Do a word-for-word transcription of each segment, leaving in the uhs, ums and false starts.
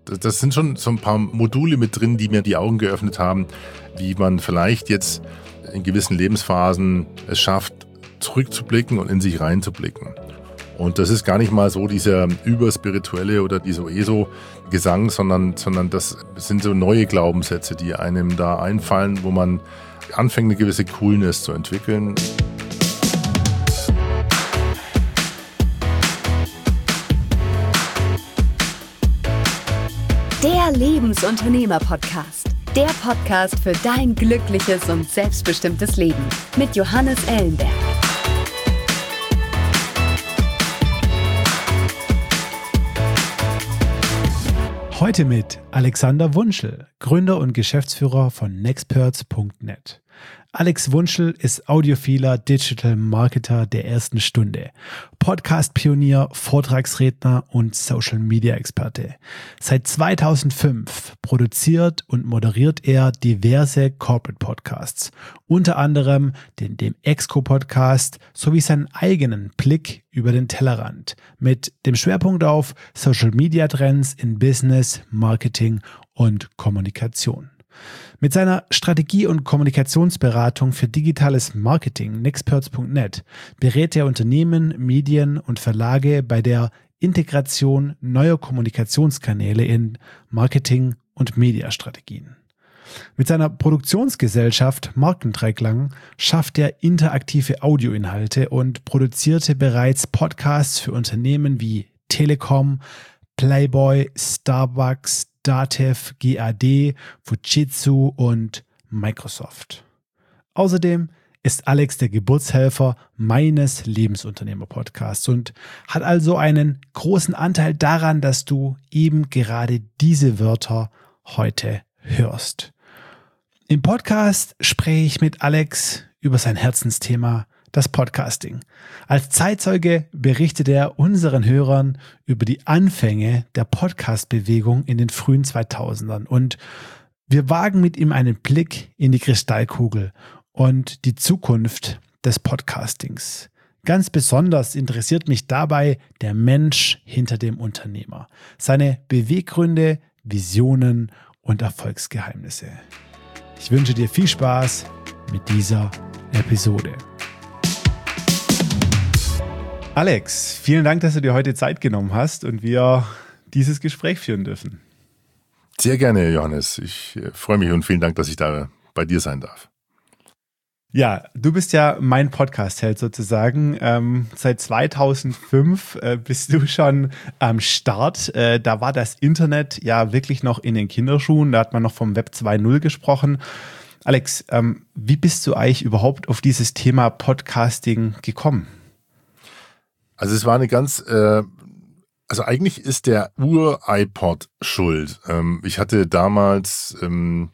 das sind schon so ein paar Module mit drin, die mir die Augen geöffnet haben, wie man vielleicht jetzt in gewissen Lebensphasen es schafft, zurückzublicken und in sich reinzublicken. Und das ist gar nicht mal so dieser überspirituelle oder dieser ESO-Gesang, sondern, sondern das sind so neue Glaubenssätze, die einem da einfallen, wo man anfängt, eine gewisse Coolness zu entwickeln. Der Lebensunternehmer-Podcast. Der Podcast für dein glückliches und selbstbestimmtes Leben mit Johannes Ellenberg. Heute mit Alexander Wunschel, Gründer und Geschäftsführer von nexperts punkt net. Alex Wunschel ist audiophiler Digital Marketer der ersten Stunde, Podcast-Pionier, Vortragsredner und Social-Media-Experte. Seit zweitausendfünf produziert und moderiert er diverse Corporate-Podcasts, unter anderem den Dem Exco-Podcast sowie seinen eigenen Blick über den Tellerrand mit dem Schwerpunkt auf Social-Media-Trends in Business, Marketing und Kommunikation. Mit seiner Strategie- und Kommunikationsberatung für digitales Marketing nexperts punkt net berät er Unternehmen, Medien und Verlage bei der Integration neuer Kommunikationskanäle in Marketing- und Mediastrategien. Mit seiner Produktionsgesellschaft Markendreiklang schafft er interaktive Audioinhalte und produzierte bereits Podcasts für Unternehmen wie Telekom, Playboy, Starbucks, Datev, G A D, Fujitsu und Microsoft. Außerdem ist Alex der Geburtshelfer meines Lebensunternehmer-Podcasts und hat also einen großen Anteil daran, dass du eben gerade diese Wörter heute hörst. Im Podcast spreche ich mit Alex über sein Herzensthema, das Podcasting. Als Zeitzeuge berichtet er unseren Hörern über die Anfänge der Podcast-Bewegung in den frühen zweitausendern und wir wagen mit ihm einen Blick in die Kristallkugel und die Zukunft des Podcastings. Ganz besonders interessiert mich dabei der Mensch hinter dem Unternehmer, seine Beweggründe, Visionen und Erfolgsgeheimnisse. Ich wünsche dir viel Spaß mit dieser Episode. Alex, vielen Dank, dass du dir heute Zeit genommen hast und wir dieses Gespräch führen dürfen. Sehr gerne, Johannes. Ich freue mich und vielen Dank, dass ich da bei dir sein darf. Ja, du bist ja mein Podcast-Held sozusagen. Ähm, seit zweitausendfünf äh, bist du schon am Start. Äh, da war das Internet ja wirklich noch in den Kinderschuhen. Da hat man noch vom Web zwei Punkt null gesprochen. Alex, ähm, wie bist du eigentlich überhaupt auf dieses Thema Podcasting gekommen? Also es war eine ganz, äh, also eigentlich ist der Ur-iPod schuld. Ähm, ich hatte damals, ähm,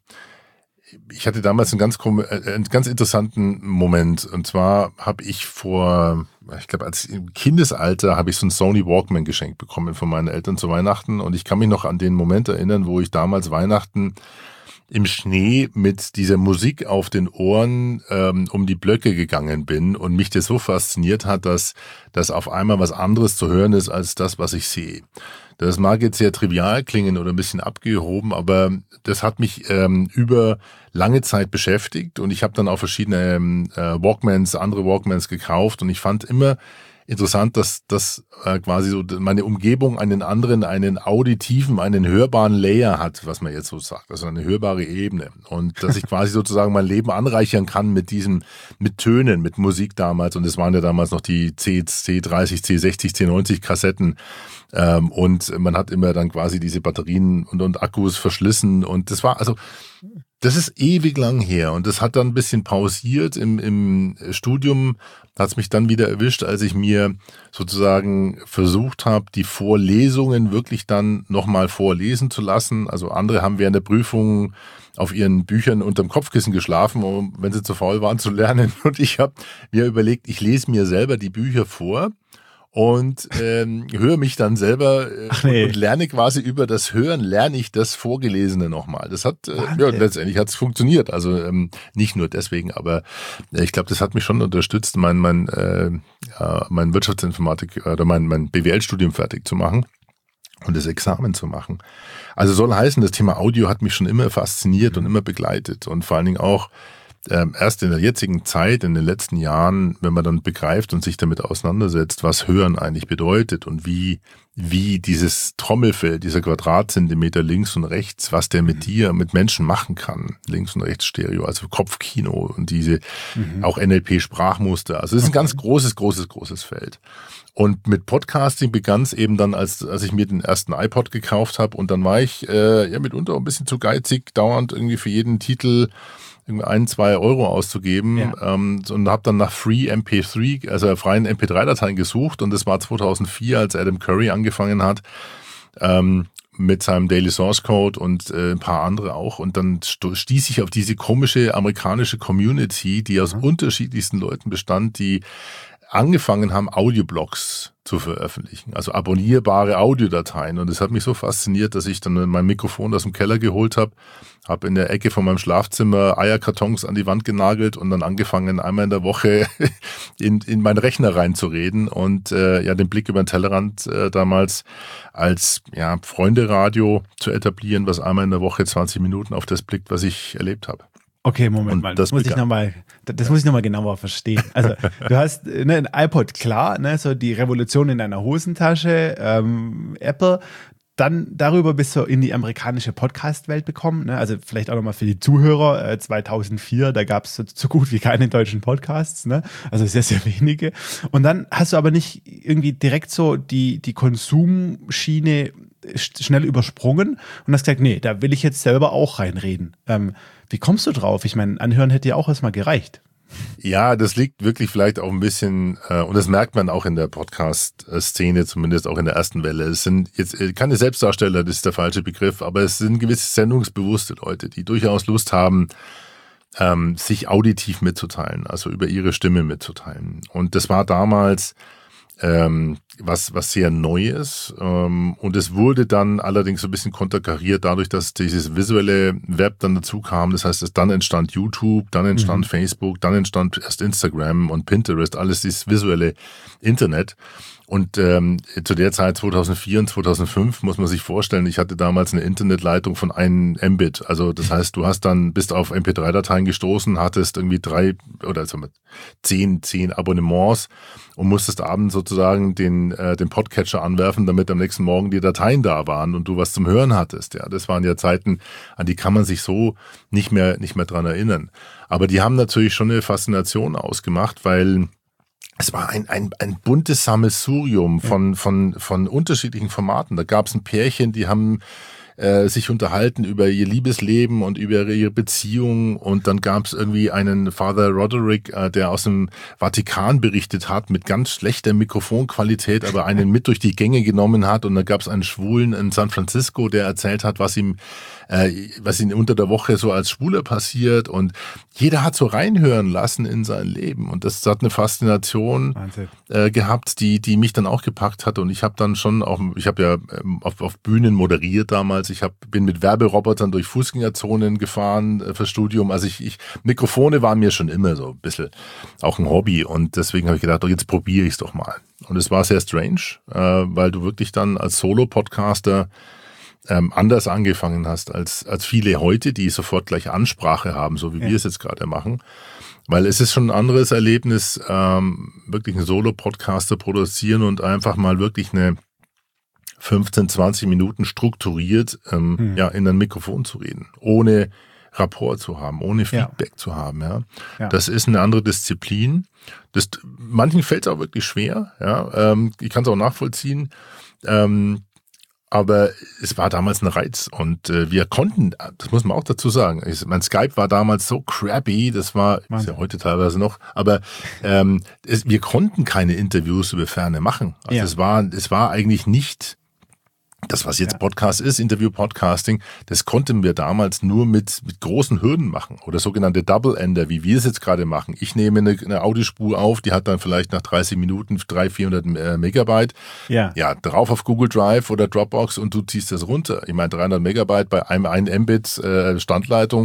ich hatte damals einen ganz, einen ganz interessanten Moment. Und zwar habe ich vor, ich glaube als im Kindesalter habe ich so einen Sony Walkman geschenkt bekommen von meinen Eltern zu Weihnachten. Und ich kann mich noch an den Moment erinnern, wo ich damals Weihnachten im Schnee mit dieser Musik auf den Ohren ähm, um die Blöcke gegangen bin und mich das so fasziniert hat, dass dass auf einmal was anderes zu hören ist als das, was ich sehe. Das mag jetzt sehr trivial klingen oder ein bisschen abgehoben, aber das hat mich ähm, über lange Zeit beschäftigt und ich habe dann auch verschiedene ähm, Walkmans, andere Walkmans gekauft und ich fand immer interessant, dass dass äh, quasi so meine Umgebung einen anderen, einen auditiven, einen hörbaren Layer hat, was man jetzt so sagt, also eine hörbare Ebene und dass ich quasi sozusagen mein Leben anreichern kann mit diesem, mit Tönen, mit Musik damals und es waren ja damals noch die C dreißig, C sechzig, C neunzig Kassetten ähm, und man hat immer dann quasi diese Batterien und, und Akkus verschlissen und das war also das ist ewig lang her und das hat dann ein bisschen pausiert im, im Studium, hat es mich dann wieder erwischt, als ich mir sozusagen versucht habe, die Vorlesungen wirklich dann nochmal vorlesen zu lassen. Also andere haben während der Prüfung auf ihren Büchern unterm Kopfkissen geschlafen, um, wenn sie zu faul waren zu lernen. Und ich habe mir überlegt, ich lese mir selber die Bücher vor und ähm, höre mich dann selber äh, nee. und lerne quasi über das Hören, lerne ich das Vorgelesene nochmal. Das hat, äh, ja, letztendlich hat es funktioniert. Also ähm, nicht nur deswegen, aber äh, ich glaube, das hat mich schon unterstützt, mein mein äh, ja, mein Wirtschaftsinformatik oder mein mein B W L-Studium fertig zu machen. und das Examen zu machen. Also soll heißen, das Thema Audio hat mich schon immer fasziniert und immer begleitet und vor allen Dingen auch ähm, erst in der jetzigen Zeit, in den letzten Jahren, wenn man dann begreift und sich damit auseinandersetzt, was Hören eigentlich bedeutet und wie wie dieses Trommelfell, dieser Quadratzentimeter links und rechts, was der mit dir, mit Menschen machen kann, links und rechts Stereo, also Kopfkino und diese mhm. auch N L P-Sprachmuster. Also es ist ein ganz großes, großes, großes Feld. Und mit Podcasting begann es eben dann, als als ich mir den ersten iPod gekauft habe und dann war ich äh, ja mitunter ein bisschen zu geizig, dauernd irgendwie für jeden Titel irgendwie ein, zwei Euro auszugeben ja. ähm, und habe dann nach Free M P drei, also freien M P drei Dateien gesucht und das war zweitausendvier, als Adam Curry angefangen hat ähm, mit seinem Daily Source Code und äh, ein paar andere auch und dann stieß ich auf diese komische amerikanische Community, die aus mhm. unterschiedlichsten Leuten bestand, die angefangen haben, Audioblogs zu veröffentlichen, also abonnierbare Audiodateien. Und es hat mich so fasziniert, dass ich dann mein Mikrofon aus dem Keller geholt habe, habe in der Ecke von meinem Schlafzimmer Eierkartons an die Wand genagelt und dann angefangen, einmal in der Woche in, in meinen Rechner reinzureden und äh, ja den Blick über den Tellerrand äh, damals als ja Freunde-Radio zu etablieren, was einmal in der Woche zwanzig Minuten auf das blickt, was ich erlebt habe. Okay, Moment und mal, das, das muss ich nochmal, das muss ich nochmal genauer verstehen. Also du hast ne, ein iPod, klar, ne, so die Revolution in deiner Hosentasche, ähm, Apple, dann darüber bist du in die amerikanische Podcast-Welt gekommen, ne? Also vielleicht auch nochmal für die Zuhörer, äh, zweitausendvier, da gab es so, so gut wie keine deutschen Podcasts, ne? Also sehr, sehr wenige. Und dann hast du aber nicht irgendwie direkt so die, die Konsumschiene schnell übersprungen und hast gesagt, nee, da will ich jetzt selber auch reinreden. Ähm, wie kommst du drauf? Ich meine, anhören hätte ja auch erstmal gereicht. Ja, das liegt wirklich vielleicht auch ein bisschen, äh, und das merkt man auch in der Podcast-Szene, zumindest auch in der ersten Welle. Es sind jetzt keine Selbstdarsteller, das ist der falsche Begriff, aber es sind gewisse sendungsbewusste Leute, die durchaus Lust haben, ähm, sich auditiv mitzuteilen, also über ihre Stimme mitzuteilen. Und das war damals ähm, was was sehr Neues ähm, und es wurde dann allerdings so ein bisschen konterkariert dadurch, dass dieses visuelle Web dann dazu kam. Das heißt, es dann entstand YouTube, dann entstand mhm. Facebook, dann entstand erst Instagram und Pinterest, alles dieses visuelle Internet. Und ähm, zu der Zeit zweitausendvier und zweitausendfünf muss man sich vorstellen, ich hatte damals eine Internetleitung von einem Mbit. Also das heißt, du hast dann bist auf M P drei Dateien gestoßen, hattest irgendwie drei oder sagen wir, zehn, zehn Abonnements und musstest abends sozusagen den äh, den Podcatcher anwerfen, damit am nächsten Morgen die Dateien da waren und du was zum Hören hattest. Ja, das waren ja Zeiten, an die kann man sich so nicht mehr nicht mehr dran erinnern. Aber die haben natürlich schon eine Faszination ausgemacht, weil es war ein, ein, ein buntes Sammelsurium von, von, von unterschiedlichen Formaten. Da gab es ein Pärchen, die haben äh, sich unterhalten über ihr Liebesleben und über ihre Beziehung. Und dann gab es irgendwie einen Father Roderick, äh, der aus dem Vatikan berichtet hat, mit ganz schlechter Mikrofonqualität, aber einen mit durch die Gänge genommen hat. Und dann gab es einen Schwulen in San Francisco, der erzählt hat, was ihm äh, was ihm unter der Woche so als Schwuler passiert. Und jeder hat so reinhören lassen in sein Leben. Und das hat eine Faszination äh, gehabt, die die mich dann auch gepackt hat. Und ich habe dann schon auch, ich habe ja ähm, auf, auf Bühnen moderiert damals. Ich hab, bin mit Werberobotern durch Fußgängerzonen gefahren äh, fürs Studium. Also ich, ich Mikrofone waren mir schon immer so ein bisschen auch ein Hobby. Und deswegen habe ich gedacht, oh, jetzt probiere ich es doch mal. Und es war sehr strange, äh, weil du wirklich dann als Solo-Podcaster Ähm, anders angefangen hast als als viele heute, die sofort gleich Ansprache haben, so wie ja. wir es jetzt gerade machen. Weil es ist schon ein anderes Erlebnis, ähm, wirklich einen Solo-Podcaster produzieren und einfach mal wirklich eine fünfzehn, zwanzig Minuten strukturiert ähm, hm. ja in ein Mikrofon zu reden, ohne Rapport zu haben, ohne Feedback ja. zu haben. Ja. ja, das ist eine andere Disziplin. Das manchen fällt es auch wirklich schwer. Ja, ähm, ich kann es auch nachvollziehen. Ähm, Aber es war damals ein Reiz und äh, wir konnten, das muss man auch dazu sagen, ich, mein Skype war damals so crappy, das war, ist ja heute teilweise noch, aber ähm, es, wir konnten keine Interviews über Ferne machen. Also ja. es war, es war eigentlich nicht das, was jetzt ja. Podcast ist, Interview-Podcasting, das konnten wir damals nur mit, mit großen Hürden machen oder sogenannte Double-Ender, wie wir es jetzt gerade machen. Ich nehme eine, eine Audiospur auf, die hat dann vielleicht nach dreißig Minuten dreihundert, vierhundert Megabyte. Ja. Ja, drauf auf Google Drive oder Dropbox und du ziehst das runter. Ich meine, dreihundert Megabyte bei einem ein Mbit äh, Standleitung.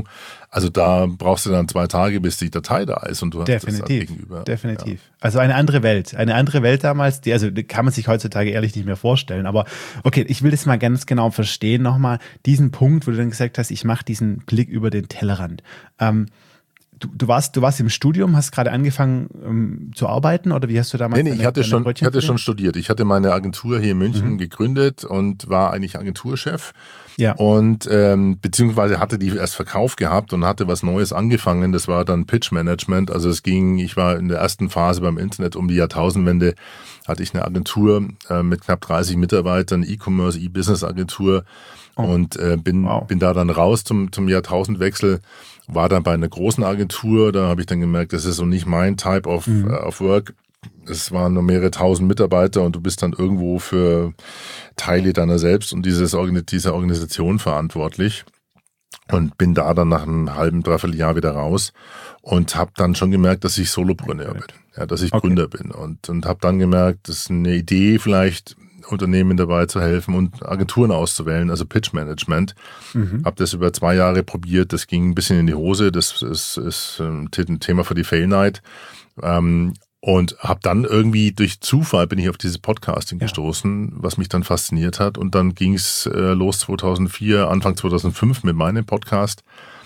Also da brauchst du dann zwei Tage, bis die Datei da ist und du hast definitiv, das gegenüber. Definitiv. Ja. Also eine andere Welt. Eine andere Welt damals, die, also die kann man sich heutzutage ehrlich nicht mehr vorstellen. Aber okay, ich will das mal ganz genau verstehen nochmal. Diesen Punkt, wo du dann gesagt hast, ich mache diesen Blick über den Tellerrand. Ähm, Du, du, warst, du warst im Studium, hast gerade angefangen um, zu arbeiten oder wie hast du damals? Nee, nee, ich hatte, schon, ich hatte schon studiert. Ich hatte meine Agentur hier in München mhm. gegründet und war eigentlich Agenturchef. Ja. Und ähm, beziehungsweise hatte die erst verkauft gehabt und hatte was Neues angefangen. Das war dann Pitch Management. Also es ging, ich war in der ersten Phase beim Internet um die Jahrtausendwende, hatte ich eine Agentur äh, mit knapp dreißig Mitarbeitern, E-Commerce, E-Business-Agentur oh. und äh, bin, wow. bin da dann raus zum, zum Jahrtausendwechsel. War dann bei einer großen Agentur, da habe ich dann gemerkt, das ist so nicht mein Type of, mhm. uh, of Work. Es waren nur mehrere tausend Mitarbeiter und du bist dann irgendwo für Teile deiner selbst und dieses, dieser Organisation verantwortlich. Und bin da dann nach einem halben, dreiviertel Jahr wieder raus und habe dann schon gemerkt, dass ich Solopreneur bin, ja, dass ich okay. Gründer bin. Und, und habe dann gemerkt, das ist eine Idee vielleicht, Unternehmen dabei zu helfen und Agenturen auszuwählen, also Pitch Management. Mhm. Habe das über zwei Jahre probiert, das ging ein bisschen in die Hose, das ist, ist ein Thema für die Fail Night. Ähm, und habe dann irgendwie durch Zufall bin ich auf dieses Podcasting ja. gestoßen, was mich dann fasziniert hat. Und dann ging es äh, los zweitausendvier, Anfang zweitausendfünf mit meinem Podcast.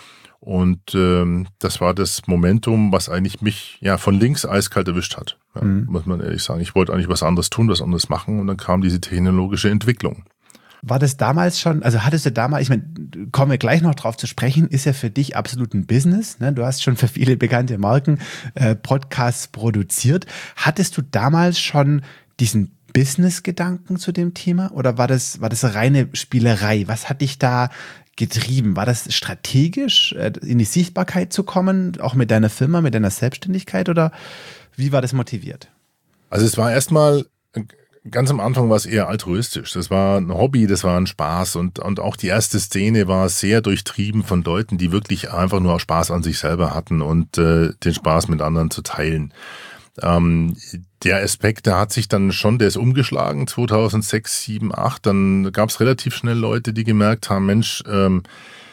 Und ähm, das war das Momentum, was eigentlich mich ja von links eiskalt erwischt hat, ja, mhm. muss man ehrlich sagen. Ich wollte eigentlich was anderes tun, was anderes machen und dann kam diese technologische Entwicklung. War das damals schon, also hattest du damals, ich meine, kommen wir gleich noch drauf zu sprechen, ist ja für dich absolut ein Business, ne? Du hast schon für viele bekannte Marken äh, Podcasts produziert. Hattest du damals schon diesen Business-Gedanken zu dem Thema oder war das, war das reine Spielerei? Was hat dich da getrieben? War das strategisch, in die Sichtbarkeit zu kommen, auch mit deiner Firma, mit deiner Selbstständigkeit oder wie war das motiviert? Also es war erstmal, ganz am Anfang war es eher altruistisch. Das war ein Hobby, das war ein Spaß und, und auch die erste Szene war sehr durchtrieben von Leuten, die wirklich einfach nur Spaß an sich selber hatten und äh, den Spaß mit anderen zu teilen. Ähm, der Aspekt, der hat sich dann schon, der ist umgeschlagen, zweitausendsechs, sieben, acht, dann gab es relativ schnell Leute, die gemerkt haben, Mensch, ähm,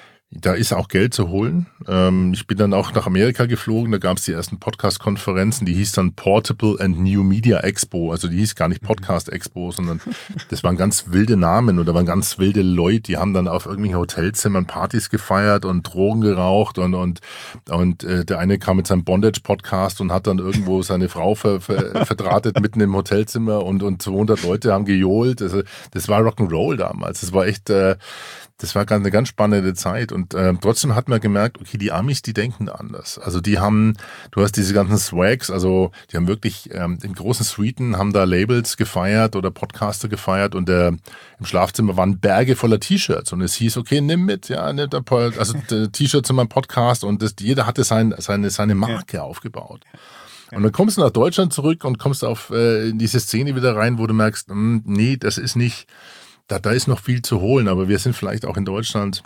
da ist auch Geld zu holen. Ähm, ich bin dann auch nach Amerika geflogen, da gab es die ersten Podcast-Konferenzen, die hieß dann Portable and New Media Expo, also die hieß gar nicht Podcast Expo, sondern das waren ganz wilde Namen oder waren ganz wilde Leute, die haben dann auf irgendwelchen Hotelzimmern Partys gefeiert und Drogen geraucht und und und äh, der eine kam mit seinem Bondage-Podcast und hat dann irgendwo seine Frau ver, ver, verdrahtet mitten im Hotelzimmer und und zweihundert Leute haben gejohlt. Das, das war Rock'n'Roll damals, das war echt... Äh, Das war eine ganz spannende Zeit und äh, trotzdem hat man gemerkt, okay, die Amis, die denken anders. Also die haben, du hast diese ganzen Swags, also die haben wirklich ähm, in großen Suiten haben da Labels gefeiert oder Podcaster gefeiert und der, im Schlafzimmer waren Berge voller T-Shirts und es hieß, okay, nimm mit, ja, nimm da, also T-Shirt zu meinem Podcast und das, jeder hatte sein, seine seine Marke ja. aufgebaut. Und dann kommst du nach Deutschland zurück und kommst auf äh, in diese Szene wieder rein, wo du merkst, mh, nee, das ist nicht Da, da ist noch viel zu holen, aber wir sind vielleicht auch in Deutschland,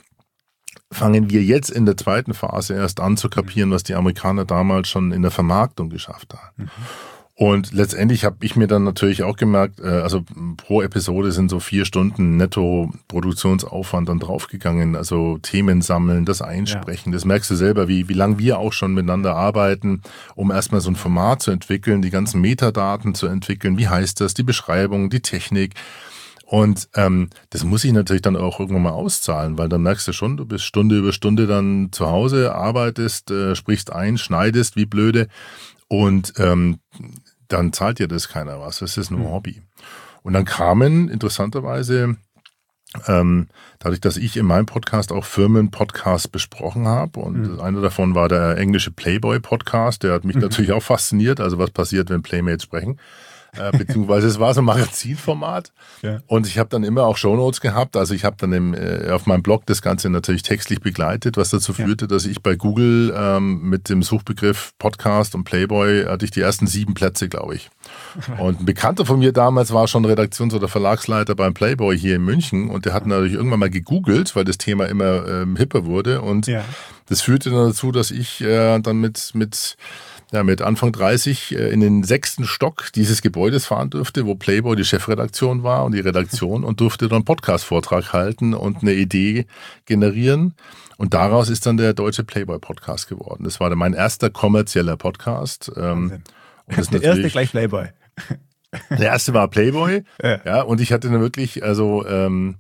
fangen wir jetzt in der zweiten Phase erst an zu kapieren, was die Amerikaner damals schon in der Vermarktung geschafft haben. Mhm. Und letztendlich habe ich mir dann natürlich auch gemerkt, also pro Episode sind so vier Stunden netto Produktionsaufwand dann draufgegangen, also Themen sammeln, das Einsprechen, ja. Das merkst du selber, wie, wie lange wir auch schon miteinander arbeiten, um erstmal so ein Format zu entwickeln, die ganzen Metadaten zu entwickeln, wie heißt das, die Beschreibung, die Technik. Und ähm, das muss ich natürlich dann auch irgendwann mal auszahlen, weil dann merkst du schon, du bist Stunde über Stunde dann zu Hause, arbeitest, äh, sprichst ein, schneidest wie blöde und ähm, dann zahlt dir das keiner was. Das ist nur ein Hobby. Und dann kamen interessanterweise, ähm, dadurch, dass ich in meinem Podcast auch Firmen-Podcasts besprochen habe und mhm. einer davon war der englische Playboy-Podcast, der hat mich mhm. natürlich auch fasziniert, also was passiert, wenn Playmates sprechen. Äh, beziehungsweise es war so ein Magazinformat ja. Und ich habe dann immer auch Shownotes gehabt, also ich habe dann im, äh, auf meinem Blog das Ganze natürlich textlich begleitet, was dazu führte, ja. dass ich bei Google ähm, mit dem Suchbegriff Podcast und Playboy hatte ich die ersten sieben Plätze, glaube ich. Und ein Bekannter von mir damals war schon Redaktions- oder Verlagsleiter beim Playboy hier in München und der hat natürlich irgendwann mal gegoogelt, weil das Thema immer ähm, hipper wurde und ja. das führte dann dazu, dass ich äh, dann mit mit ja, mit Anfang dreißig in den sechsten Stock dieses Gebäudes fahren durfte, wo Playboy die Chefredaktion war und die Redaktion und durfte dann einen Podcast-Vortrag halten und eine Idee generieren. Und daraus ist dann der deutsche Playboy-Podcast geworden. Das war dann mein erster kommerzieller Podcast. Und das der erste gleich Playboy. Der erste war Playboy. Ja. Ja, und ich hatte dann wirklich, also ähm,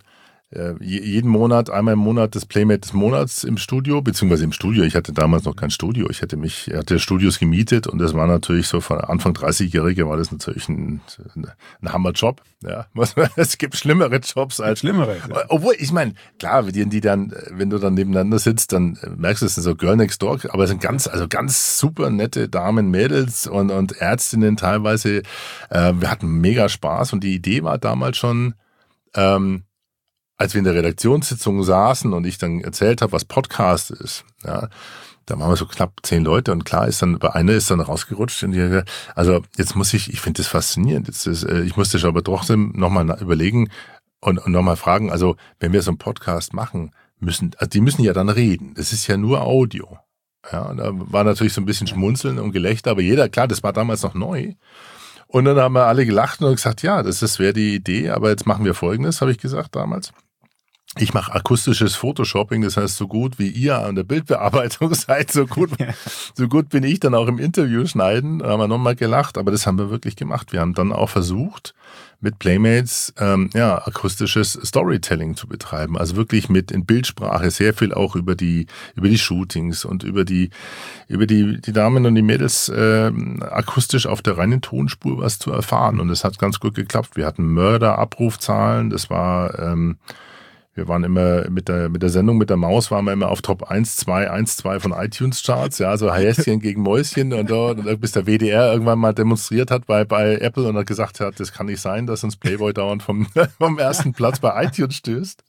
jeden Monat, einmal im Monat das Playmate des Monats im Studio, beziehungsweise im Studio. Ich hatte damals noch kein Studio. Ich hatte mich, hatte Studios gemietet und das war natürlich so von Anfang dreißigjährige war das natürlich ein, ein Hammerjob. Ja, es gibt schlimmere Jobs als schlimmere. Ja. Obwohl, ich meine, klar, die, die dann, wenn du dann nebeneinander sitzt, dann merkst du, es sind so Girl Next Door, aber es sind ganz, also ganz super nette Damen, Mädels und, und Ärztinnen teilweise. Äh, wir hatten mega Spaß und die Idee war damals schon, ähm, als wir in der Redaktionssitzung saßen und ich dann erzählt habe, was Podcast ist, ja, da waren wir so knapp zehn Leute und klar ist dann, bei einer ist dann rausgerutscht und die, also jetzt muss ich, ich finde das faszinierend, jetzt ist, ich musste schon aber trotzdem nochmal überlegen und, und nochmal fragen, also wenn wir so einen Podcast machen, müssen, also die müssen ja dann reden, das ist ja nur Audio, ja, da war natürlich so ein bisschen Schmunzeln und Gelächter, aber jeder, klar, das war damals noch neu. Und dann haben wir alle gelacht und gesagt, ja, das, das wäre die Idee, aber jetzt machen wir Folgendes, habe ich gesagt damals. Ich mache akustisches Photoshopping, das heißt, so gut wie ihr an der Bildbearbeitung seid, so gut, so gut bin ich dann auch im Interview schneiden. Da haben wir nochmal gelacht, aber das haben wir wirklich gemacht. Wir haben dann auch versucht, mit Playmates ähm, ja, akustisches Storytelling zu betreiben. Also wirklich mit in Bildsprache sehr viel auch über die über die Shootings und über die über die die Damen und die Mädels äh, akustisch auf der reinen Tonspur was zu erfahren. Und das hat ganz gut geklappt. Wir hatten Mörder-Abrufzahlen, das war ähm, wir waren immer mit der, mit der Sendung mit der Maus waren wir immer auf Top eins, zwei, eins, zwei von iTunes-Charts, ja, so Häschen gegen Mäuschen und, und bis der W D R irgendwann mal demonstriert hat bei, bei Apple und hat gesagt hat, das kann nicht sein, dass uns Playboy dauernd vom, vom ersten Platz bei iTunes stößt.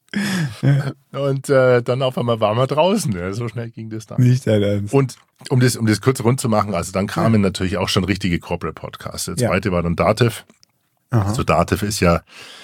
Und äh, dann auf einmal waren wir draußen, ja, so schnell ging das dann. Nicht dein Ernst. Und um das, um das kurz rund zu machen, also dann kamen ja. natürlich auch schon richtige Corporate-Podcasts. Der zweite ja. war dann Datev. Aha. Also Datev ist ja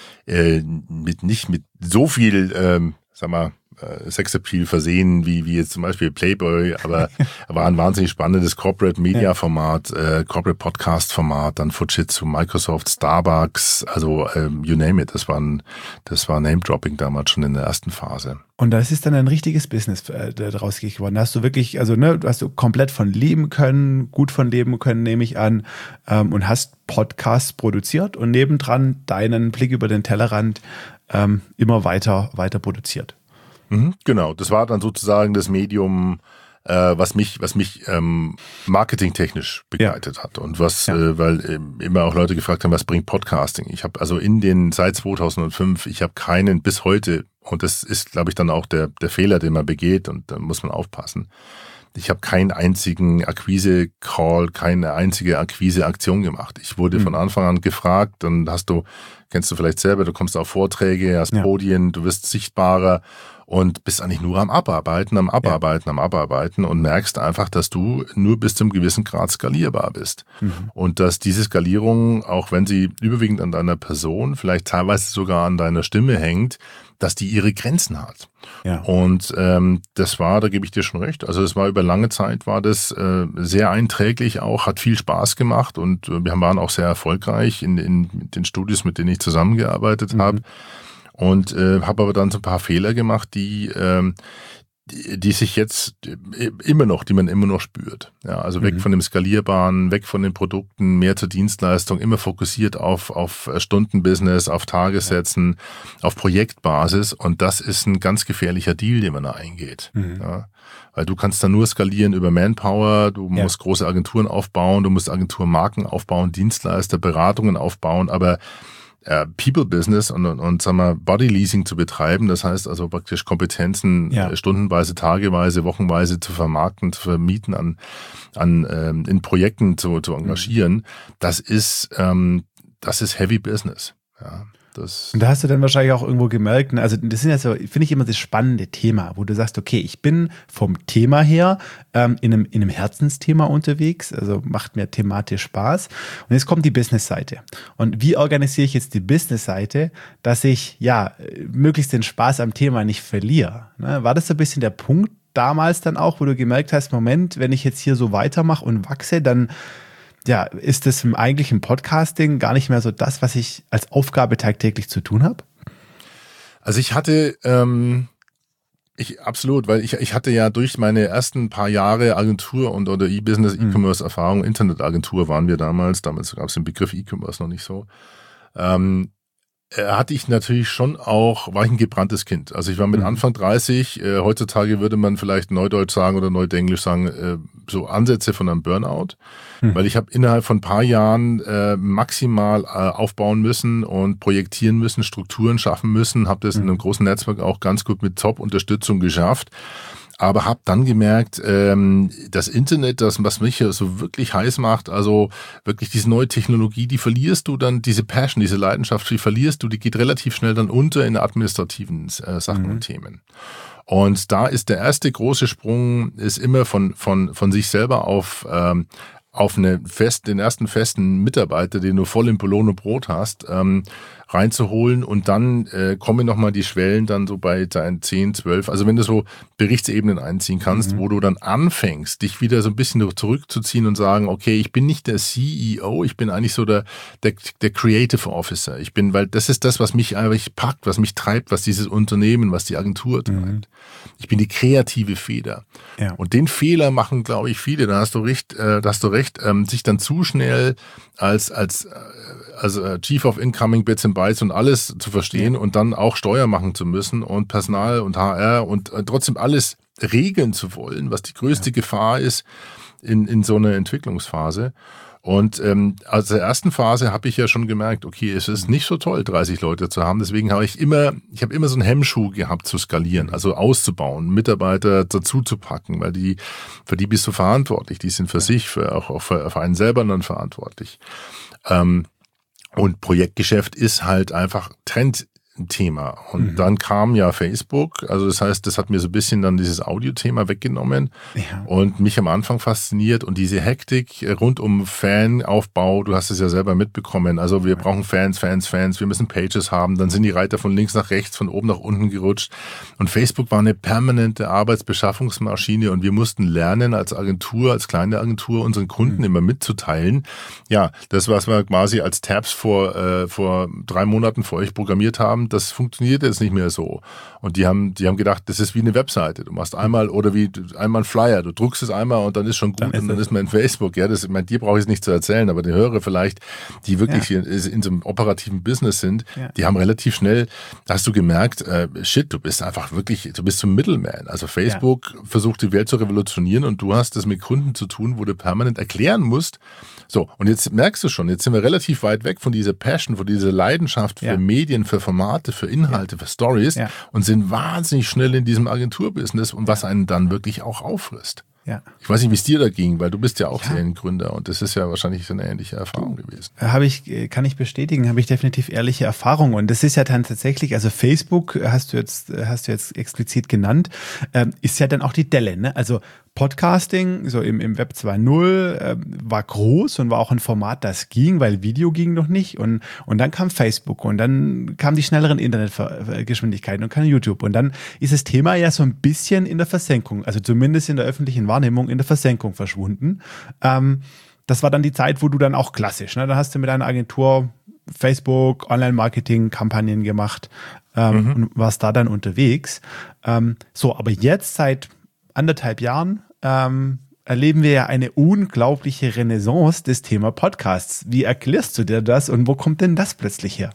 Äh, mit nicht mit so viel, ähm, sag mal, äh, Sexappeal versehen wie wie jetzt zum Beispiel Playboy, aber war ein wahnsinnig spannendes Corporate Media Format, äh, Corporate Podcast Format, dann Fujitsu, Microsoft, Starbucks, also ähm, you name it. Das war ein, das war Name Dropping damals schon in der ersten Phase. Und das ist dann ein richtiges Business äh, daraus geworden. Da hast du wirklich, also ne, du hast du komplett von leben können, gut von leben können, nehme ich an, ähm, und hast Podcasts produziert und nebendran deinen Blick über den Tellerrand ähm, immer weiter, weiter produziert. Mhm, genau, das war dann sozusagen das Medium, äh, was mich, was mich ähm, marketingtechnisch begleitet ja. hat und was, ja. äh, weil äh, immer auch Leute gefragt haben, was bringt Podcasting? Ich habe also in den seit zweitausendfünf, ich habe keinen bis heute, und das ist, glaube ich, dann auch der der Fehler, den man begeht, und da muss man aufpassen. Ich habe keinen einzigen Akquise-Call, keine einzige Akquise-Aktion gemacht. Ich wurde mhm. von Anfang an gefragt, dann hast du, kennst du vielleicht selber, du kommst auf Vorträge, hast ja. Podien, du wirst sichtbarer und bist eigentlich nur am Abarbeiten, am Abarbeiten, ja. am Abarbeiten und merkst einfach, dass du nur bis zum gewissen Grad skalierbar bist. Mhm. Und dass diese Skalierung, auch wenn sie überwiegend an deiner Person, vielleicht teilweise sogar an deiner Stimme hängt, dass die ihre Grenzen hat. Ja. Und ähm, das war, da gebe ich dir schon recht, also es war über lange Zeit, war das äh, sehr einträglich auch, hat viel Spaß gemacht und äh, wir waren auch sehr erfolgreich in, in den Studios, mit denen ich zusammengearbeitet mhm. habe. Und äh, habe aber dann so ein paar Fehler gemacht, die, ähm, die, die sich jetzt immer noch, die man immer noch spürt. Ja, also weg mhm. von dem Skalierbaren, weg von den Produkten, mehr zur Dienstleistung, immer fokussiert auf, auf Stundenbusiness, auf Tagessätzen, ja. auf Projektbasis. Und das ist ein ganz gefährlicher Deal, den man da eingeht. Mhm. Ja, weil du kannst dann nur skalieren über Manpower, du ja. musst große Agenturen aufbauen, du musst Agenturmarken aufbauen, Dienstleister, Beratungen aufbauen, aber People-Business und, und, und sagen wir, Body-Leasing zu betreiben, das heißt also praktisch Kompetenzen ja. stundenweise, tageweise, wochenweise zu vermarkten, zu vermieten, an, an ähm, in Projekten zu, zu engagieren, mhm. das ist ähm, das ist Heavy Business. Ja. Das und da hast du dann wahrscheinlich auch irgendwo gemerkt, also das sind ja so, finde ich immer das spannende Thema, wo du sagst, okay, ich bin vom Thema her ähm, in, einem, in einem Herzensthema unterwegs, also macht mir thematisch Spaß. Und jetzt kommt die Business-Seite. Und wie organisiere ich jetzt die Business-Seite, dass ich ja möglichst den Spaß am Thema nicht verliere? Ne? War das so ein bisschen der Punkt, damals dann auch, wo du gemerkt hast, Moment, wenn ich jetzt hier so weitermache und wachse, dann ja, ist das im eigentlichen Podcasting gar nicht mehr so das, was ich als Aufgabe tagtäglich zu tun habe? Also ich hatte, ähm, ich absolut, weil ich, ich hatte ja durch meine ersten paar Jahre Agentur und oder E-Business, mhm. E-Commerce-Erfahrung, Internetagentur waren wir damals, damals gab es den Begriff E-Commerce noch nicht so, ähm, hatte ich natürlich schon auch, war ich ein gebranntes Kind. Also ich war mit mhm. Anfang dreißig, äh, heutzutage würde man vielleicht Neudeutsch sagen oder Neudenglisch sagen, äh, so Ansätze von einem Burnout, mhm. weil ich habe innerhalb von ein paar Jahren äh, maximal äh, aufbauen müssen und projektieren müssen, Strukturen schaffen müssen, habe das mhm. in einem großen Netzwerk auch ganz gut mit Top-Unterstützung geschafft. Aber habe dann gemerkt, ähm, das Internet, das, was mich ja so wirklich heiß macht, also wirklich diese neue Technologie, die verlierst du dann, diese Passion, diese Leidenschaft, die verlierst du, die geht relativ schnell dann unter in administrativen äh, Sachen mhm. und Themen. Und da ist der erste große Sprung, ist immer von von von sich selber auf ähm, auf eine fest, den ersten festen Mitarbeiter, den du voll im Lohn und Brot hast, ähm, reinzuholen und dann äh, kommen nochmal die Schwellen dann so bei deinen zehn, zwölf, also wenn du so Berichtsebenen einziehen kannst, mhm. wo du dann anfängst, dich wieder so ein bisschen zurückzuziehen und sagen, okay, ich bin nicht der C E O, ich bin eigentlich so der, der, der Creative Officer. Ich bin, weil das ist das, was mich eigentlich packt, was mich treibt, was dieses Unternehmen, was die Agentur treibt. Mhm. Ich bin die kreative Feder. Ja. Und den Fehler machen, glaube ich, viele, da hast du recht, äh, da hast du recht, ähm, sich dann zu schnell als, als, als äh, Chief of Incoming Bits and Bytes und alles zu verstehen ja. und dann auch Steuer machen zu müssen und Personal und H R und äh, trotzdem alles regeln zu wollen, was die größte ja. Gefahr ist in, in so einer Entwicklungsphase. Und ähm, aus der ersten Phase habe ich ja schon gemerkt, okay, es ist nicht so toll, dreißig Leute zu haben. Deswegen habe ich immer, ich habe immer so einen Hemmschuh gehabt zu skalieren, also auszubauen, Mitarbeiter dazu zu packen, weil die, für die bist du verantwortlich. Die sind für ja. sich, für, auch, auch für, für einen selber dann verantwortlich. Ähm, und Projektgeschäft ist halt einfach Trend. Thema. Und mhm. dann kam ja Facebook, also das heißt, das hat mir so ein bisschen dann dieses Audio-Thema weggenommen ja. und mich am Anfang fasziniert und diese Hektik rund um Fanaufbau, du hast es ja selber mitbekommen, also wir ja. brauchen Fans, Fans, Fans, wir müssen Pages haben, dann sind die Reiter von links nach rechts, von oben nach unten gerutscht und Facebook war eine permanente Arbeitsbeschaffungsmaschine und wir mussten lernen als Agentur, als kleine Agentur unseren Kunden mhm. immer mitzuteilen, ja, das, was wir quasi als Tabs vor, äh, vor drei Monaten für euch programmiert haben, das funktioniert jetzt nicht mehr so. Und die haben, die haben gedacht, das ist wie eine Webseite. Du machst einmal oder wie einmal ein Flyer, du druckst es einmal und dann ist schon gut dann ist und dann ist man in Facebook. Ja, das, ich meine, dir brauche ich es nicht zu erzählen, aber die Hörer vielleicht, die wirklich ja. in, in so einem operativen Business sind, ja. die haben relativ schnell, da hast du gemerkt, äh, shit, du bist einfach wirklich, du bist so ein Middleman. Also Facebook ja. versucht die Welt zu revolutionieren und du hast das mit Kunden zu tun, wo du permanent erklären musst. So, und jetzt merkst du schon, jetzt sind wir relativ weit weg von dieser Passion, von dieser Leidenschaft für ja. Medien, für Formate, für Inhalte, ja. für Stories ja. und sind wahnsinnig schnell in diesem Agenturbusiness und was einen dann wirklich auch auffrisst. Ja. Ich weiß nicht, wie es dir da ging, weil du bist ja auch ja. Seriengründer und das ist ja wahrscheinlich so eine ähnliche Erfahrung gewesen. Habe ich, kann ich bestätigen, habe ich definitiv ehrliche Erfahrungen und das ist ja dann tatsächlich, also Facebook hast du jetzt, hast du jetzt explizit genannt, ähm, ist ja dann auch die Delle, ne? Also Podcasting, so im, im Web zwei Punkt null, äh, war groß und war auch ein Format, das ging, weil Video ging noch nicht und, und dann kam Facebook und dann kamen die schnelleren Internetgeschwindigkeiten und kam YouTube und dann ist das Thema ja so ein bisschen in der Versenkung, also zumindest in der öffentlichen Wahrnehmung in der Versenkung verschwunden. Ähm, das war dann die Zeit, wo du dann auch klassisch, ne, da hast du mit einer Agentur Facebook, Online-Marketing-Kampagnen gemacht ähm, mhm. und warst da dann unterwegs. Ähm, so, aber jetzt seit anderthalb Jahren ähm, erleben wir ja eine unglaubliche Renaissance des Thema Podcasts. Wie erklärst du dir das und wo kommt denn das plötzlich her?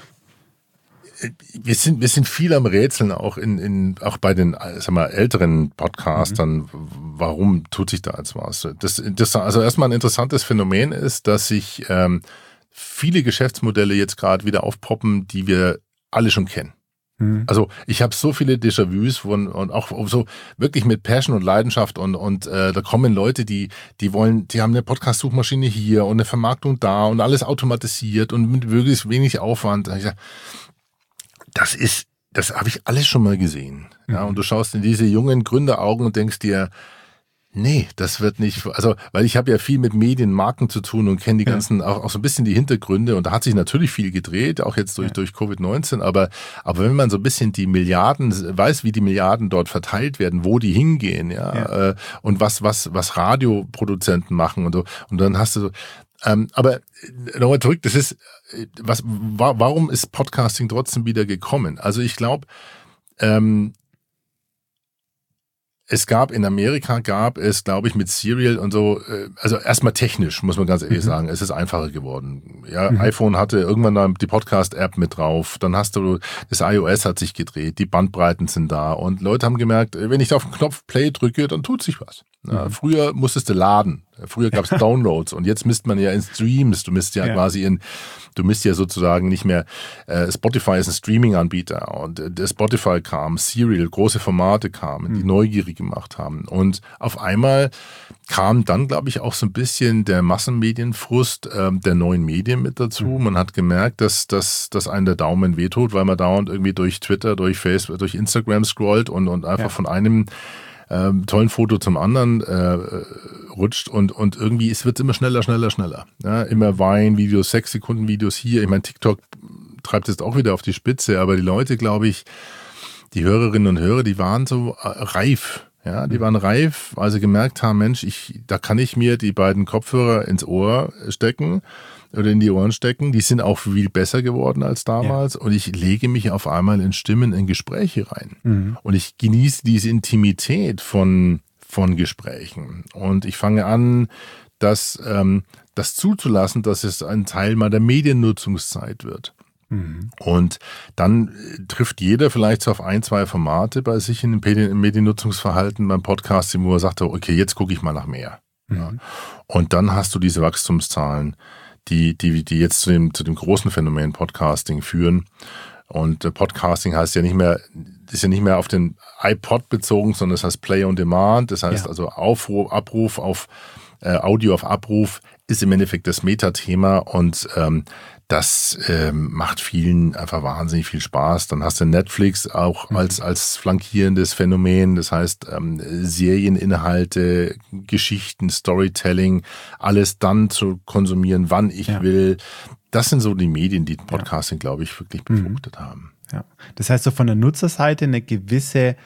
Wir sind, wir sind viel am Rätseln, auch in, in, auch bei den, sag mal, älteren Podcastern. Mhm. Warum tut sich da jetzt was? Das, das, also erstmal ein interessantes Phänomen ist, dass sich ähm, viele Geschäftsmodelle jetzt gerade wieder aufpoppen, die wir alle schon kennen. Also ich habe so viele Déjà-vus von, und auch so wirklich mit Passion und Leidenschaft und und äh, da kommen Leute, die die wollen, die haben eine Podcast-Suchmaschine hier und eine Vermarktung da und alles automatisiert und mit wirklich wenig Aufwand. Das ist, das habe ich alles schon mal gesehen. Ja, und du schaust in diese jungen Gründeraugen und denkst dir, Nee, das wird nicht, also, weil ich habe ja viel mit Medienmarken zu tun und kenne die ganzen, ja. auch, auch so ein bisschen die Hintergründe, und da hat sich natürlich viel gedreht, auch jetzt durch, ja. durch Covid neunzehn, aber, aber wenn man so ein bisschen die Milliarden, weiß, wie die Milliarden dort verteilt werden, wo die hingehen, ja, ja. Äh, und was, was, was Radioproduzenten machen und so, und dann hast du so, ähm, aber nochmal zurück, das ist, was, wa, warum ist Podcasting trotzdem wieder gekommen? Also ich glaube, ähm, es gab in Amerika, gab es, glaube ich, mit Serial und so, also erstmal technisch, muss man ganz ehrlich mhm. sagen, es ist einfacher geworden. Ja, mhm. iPhone hatte irgendwann dann die Podcast-App mit drauf, dann hast du, das iOS hat sich gedreht, die Bandbreiten sind da und Leute haben gemerkt, wenn ich da auf den Knopf Play drücke, dann tut sich was. Ja, mhm. Früher musstest du laden, früher gab es Downloads und jetzt misst man ja in Streams, du misst ja, ja. quasi in, du misst ja sozusagen nicht mehr, äh, Spotify ist ein Streaming-Anbieter und äh, Spotify kam, Serial, große Formate kamen, mhm. die neugierig gemacht haben und auf einmal kam dann, glaube ich, auch so ein bisschen der Massenmedienfrust äh, der neuen Medien mit dazu. Mhm. Man hat gemerkt, dass, dass, dass einem der Daumen wehtut, weil man dauernd irgendwie durch Twitter, durch Facebook, durch Instagram scrollt und, und einfach ja. von einem Ähm, tollen Foto zum anderen äh, rutscht und und irgendwie es wird immer schneller, schneller, schneller. Ja, immer Wein-Videos, sechs Sekunden Videos hier. Ich meine, TikTok treibt jetzt auch wieder auf die Spitze, aber die Leute, glaube ich, die Hörerinnen und Hörer, die waren so äh, reif. Ja, die waren reif, weil sie gemerkt haben, Mensch, ich, da kann ich mir die beiden Kopfhörer ins Ohr stecken oder in die Ohren stecken. Die sind auch viel besser geworden als damals ja. und ich lege mich auf einmal in Stimmen, in Gespräche rein. Mhm. Und ich genieße diese Intimität von, von Gesprächen. Und ich fange an, das, ähm, das zuzulassen, dass es ein Teil meiner Mediennutzungszeit wird. Mhm. Und dann trifft jeder vielleicht so auf ein, zwei Formate bei sich in dem Mediennutzungsverhalten beim Podcasting, wo er sagt, okay, jetzt gucke ich mal nach mehr. Mhm. Ja. Und dann hast du diese Wachstumszahlen, die, die, die jetzt zu dem, zu dem großen Phänomen Podcasting führen. Und Podcasting heißt ja nicht mehr, ist ja nicht mehr auf den iPod bezogen, sondern das heißt Play on Demand. Das heißt ja. also Aufruf, Abruf auf äh, Audio auf Abruf ist im Endeffekt das Metathema und ähm, das ähm, macht vielen einfach wahnsinnig viel Spaß. Dann hast du Netflix auch mhm. als als flankierendes Phänomen. Das heißt ähm, Serieninhalte, Geschichten, Storytelling, alles dann zu konsumieren, wann ich ja. will. Das sind so die Medien, die Podcasting, ja. glaube ich, wirklich befruchtet mhm. haben. Ja. Das heißt so von der Nutzerseite eine gewisse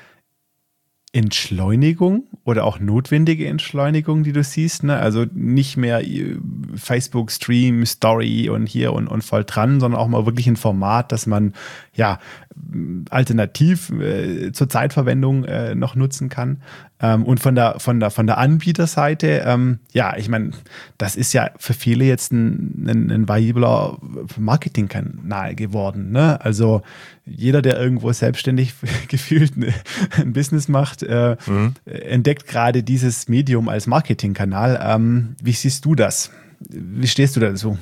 Entschleunigung oder auch notwendige Entschleunigung, die du siehst, ne? Also nicht mehr Facebook Stream, Story und hier und, und voll dran, sondern auch mal wirklich ein Format, das man ja alternativ äh, zur Zeitverwendung äh, noch nutzen kann. Ähm, und von der von der von der Anbieterseite, ähm, ja, ich meine, das ist ja für viele jetzt ein, ein, ein variabler Marketingkanal geworden, ne? Also jeder, der irgendwo selbstständig gefühlt ein Business macht, äh, mhm. entdeckt gerade dieses Medium als Marketingkanal. Ähm, wie siehst du das? Wie stehst du dazu?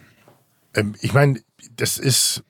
Ähm, ich meine, das ist,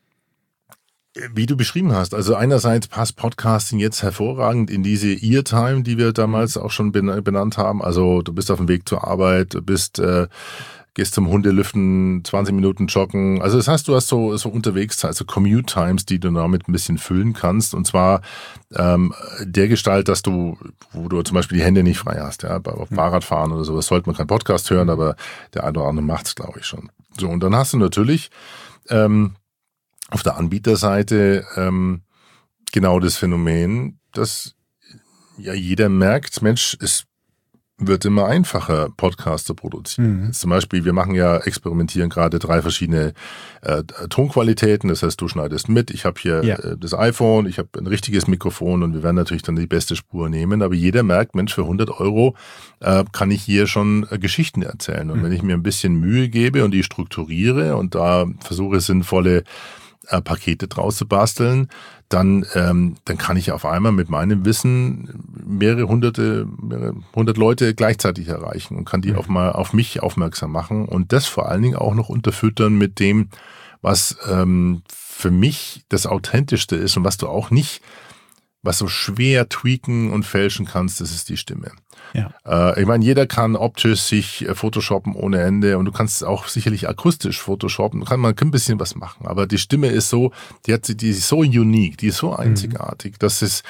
wie du beschrieben hast, also einerseits passt Podcasting jetzt hervorragend in diese Ear-Time, die wir damals auch schon benannt haben. Also du bist auf dem Weg zur Arbeit, du bist, äh, gehst zum Hundelüften, zwanzig Minuten joggen. Also das heißt, du hast so, so unterwegs, also Commute-Times, die du damit ein bisschen füllen kannst. Und zwar ähm, der Gestalt, dass du, wo du zum Beispiel die Hände nicht frei hast, ja, beim Fahrradfahren oder sowas sollte man keinen Podcast hören, aber der eine oder andere macht's, glaube ich, schon. So, und dann hast du natürlich ähm, auf der Anbieterseite ähm, genau das Phänomen, dass ja jeder merkt, Mensch, es wird immer einfacher, Podcasts zu produzieren. Mhm. Jetzt zum Beispiel, wir machen ja, experimentieren gerade drei verschiedene äh, Tonqualitäten. Das heißt, du schneidest mit, ich habe hier ja. äh, das iPhone, ich habe ein richtiges Mikrofon und wir werden natürlich dann die beste Spur nehmen. Aber jeder merkt, Mensch, für hundert Euro äh, kann ich hier schon äh, Geschichten erzählen. Und mhm. wenn ich mir ein bisschen Mühe gebe und die strukturiere und da versuche, sinnvolle äh, Pakete draus zu basteln, dann, ähm, dann kann ich auf einmal mit meinem Wissen mehrere hunderte, mehrere hundert Leute gleichzeitig erreichen und kann die mhm. auf mal auf mich aufmerksam machen und das vor allen Dingen auch noch unterfüttern mit dem, was ähm, für mich das Authentischste ist und was du auch nicht, was so schwer tweaken und fälschen kannst, das ist die Stimme. Ja. Äh, ich meine, jeder kann optisch sich photoshoppen ohne Ende und du kannst auch sicherlich akustisch photoshoppen. Man kann, man kann ein bisschen was machen, aber die Stimme ist so, die hat, die ist so unique, die ist so einzigartig, mhm. dass es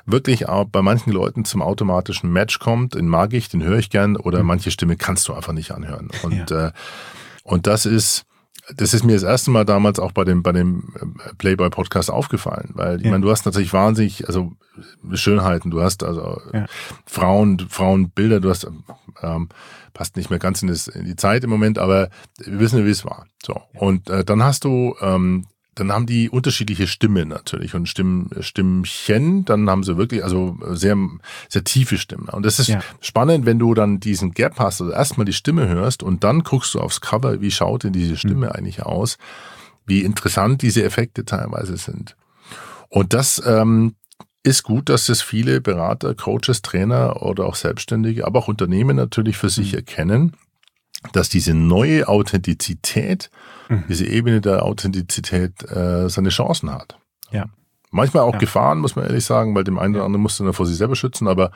wirklich auch bei manchen Leuten zum automatischen Match kommt, den mag ich, den höre ich gern, oder mhm. manche Stimme kannst du einfach nicht anhören. Und, ja. äh, und das ist, das ist mir das erste Mal damals auch bei dem, bei dem Playboy-Podcast aufgefallen, weil ich ja. meine, du hast natürlich wahnsinnig, also Schönheiten, du hast also ja. Frauen, Frauenbilder, du hast, ähm, passt nicht mehr ganz in, das, in die Zeit im Moment, aber wir wissen ja, wie es war. So. Ja. Und äh, dann hast du, ähm, dann haben die unterschiedliche Stimmen natürlich und Stimmen, Stimmchen, dann haben sie wirklich, also sehr, sehr tiefe Stimmen. Und das ist ja. spannend, wenn du dann diesen Gap hast, also erstmal die Stimme hörst und dann guckst du aufs Cover, wie schaut denn diese Stimme mhm. eigentlich aus, wie interessant diese Effekte teilweise sind. Und das ähm, ist gut, dass es viele Berater, Coaches, Trainer oder auch Selbstständige, aber auch Unternehmen natürlich für sich mhm. erkennen, dass diese neue Authentizität, mhm. diese Ebene der Authentizität äh, seine Chancen hat. Ja. Manchmal auch ja. Gefahren, muss man ehrlich sagen, weil dem einen oder anderen musst du dann vor sich selber schützen, aber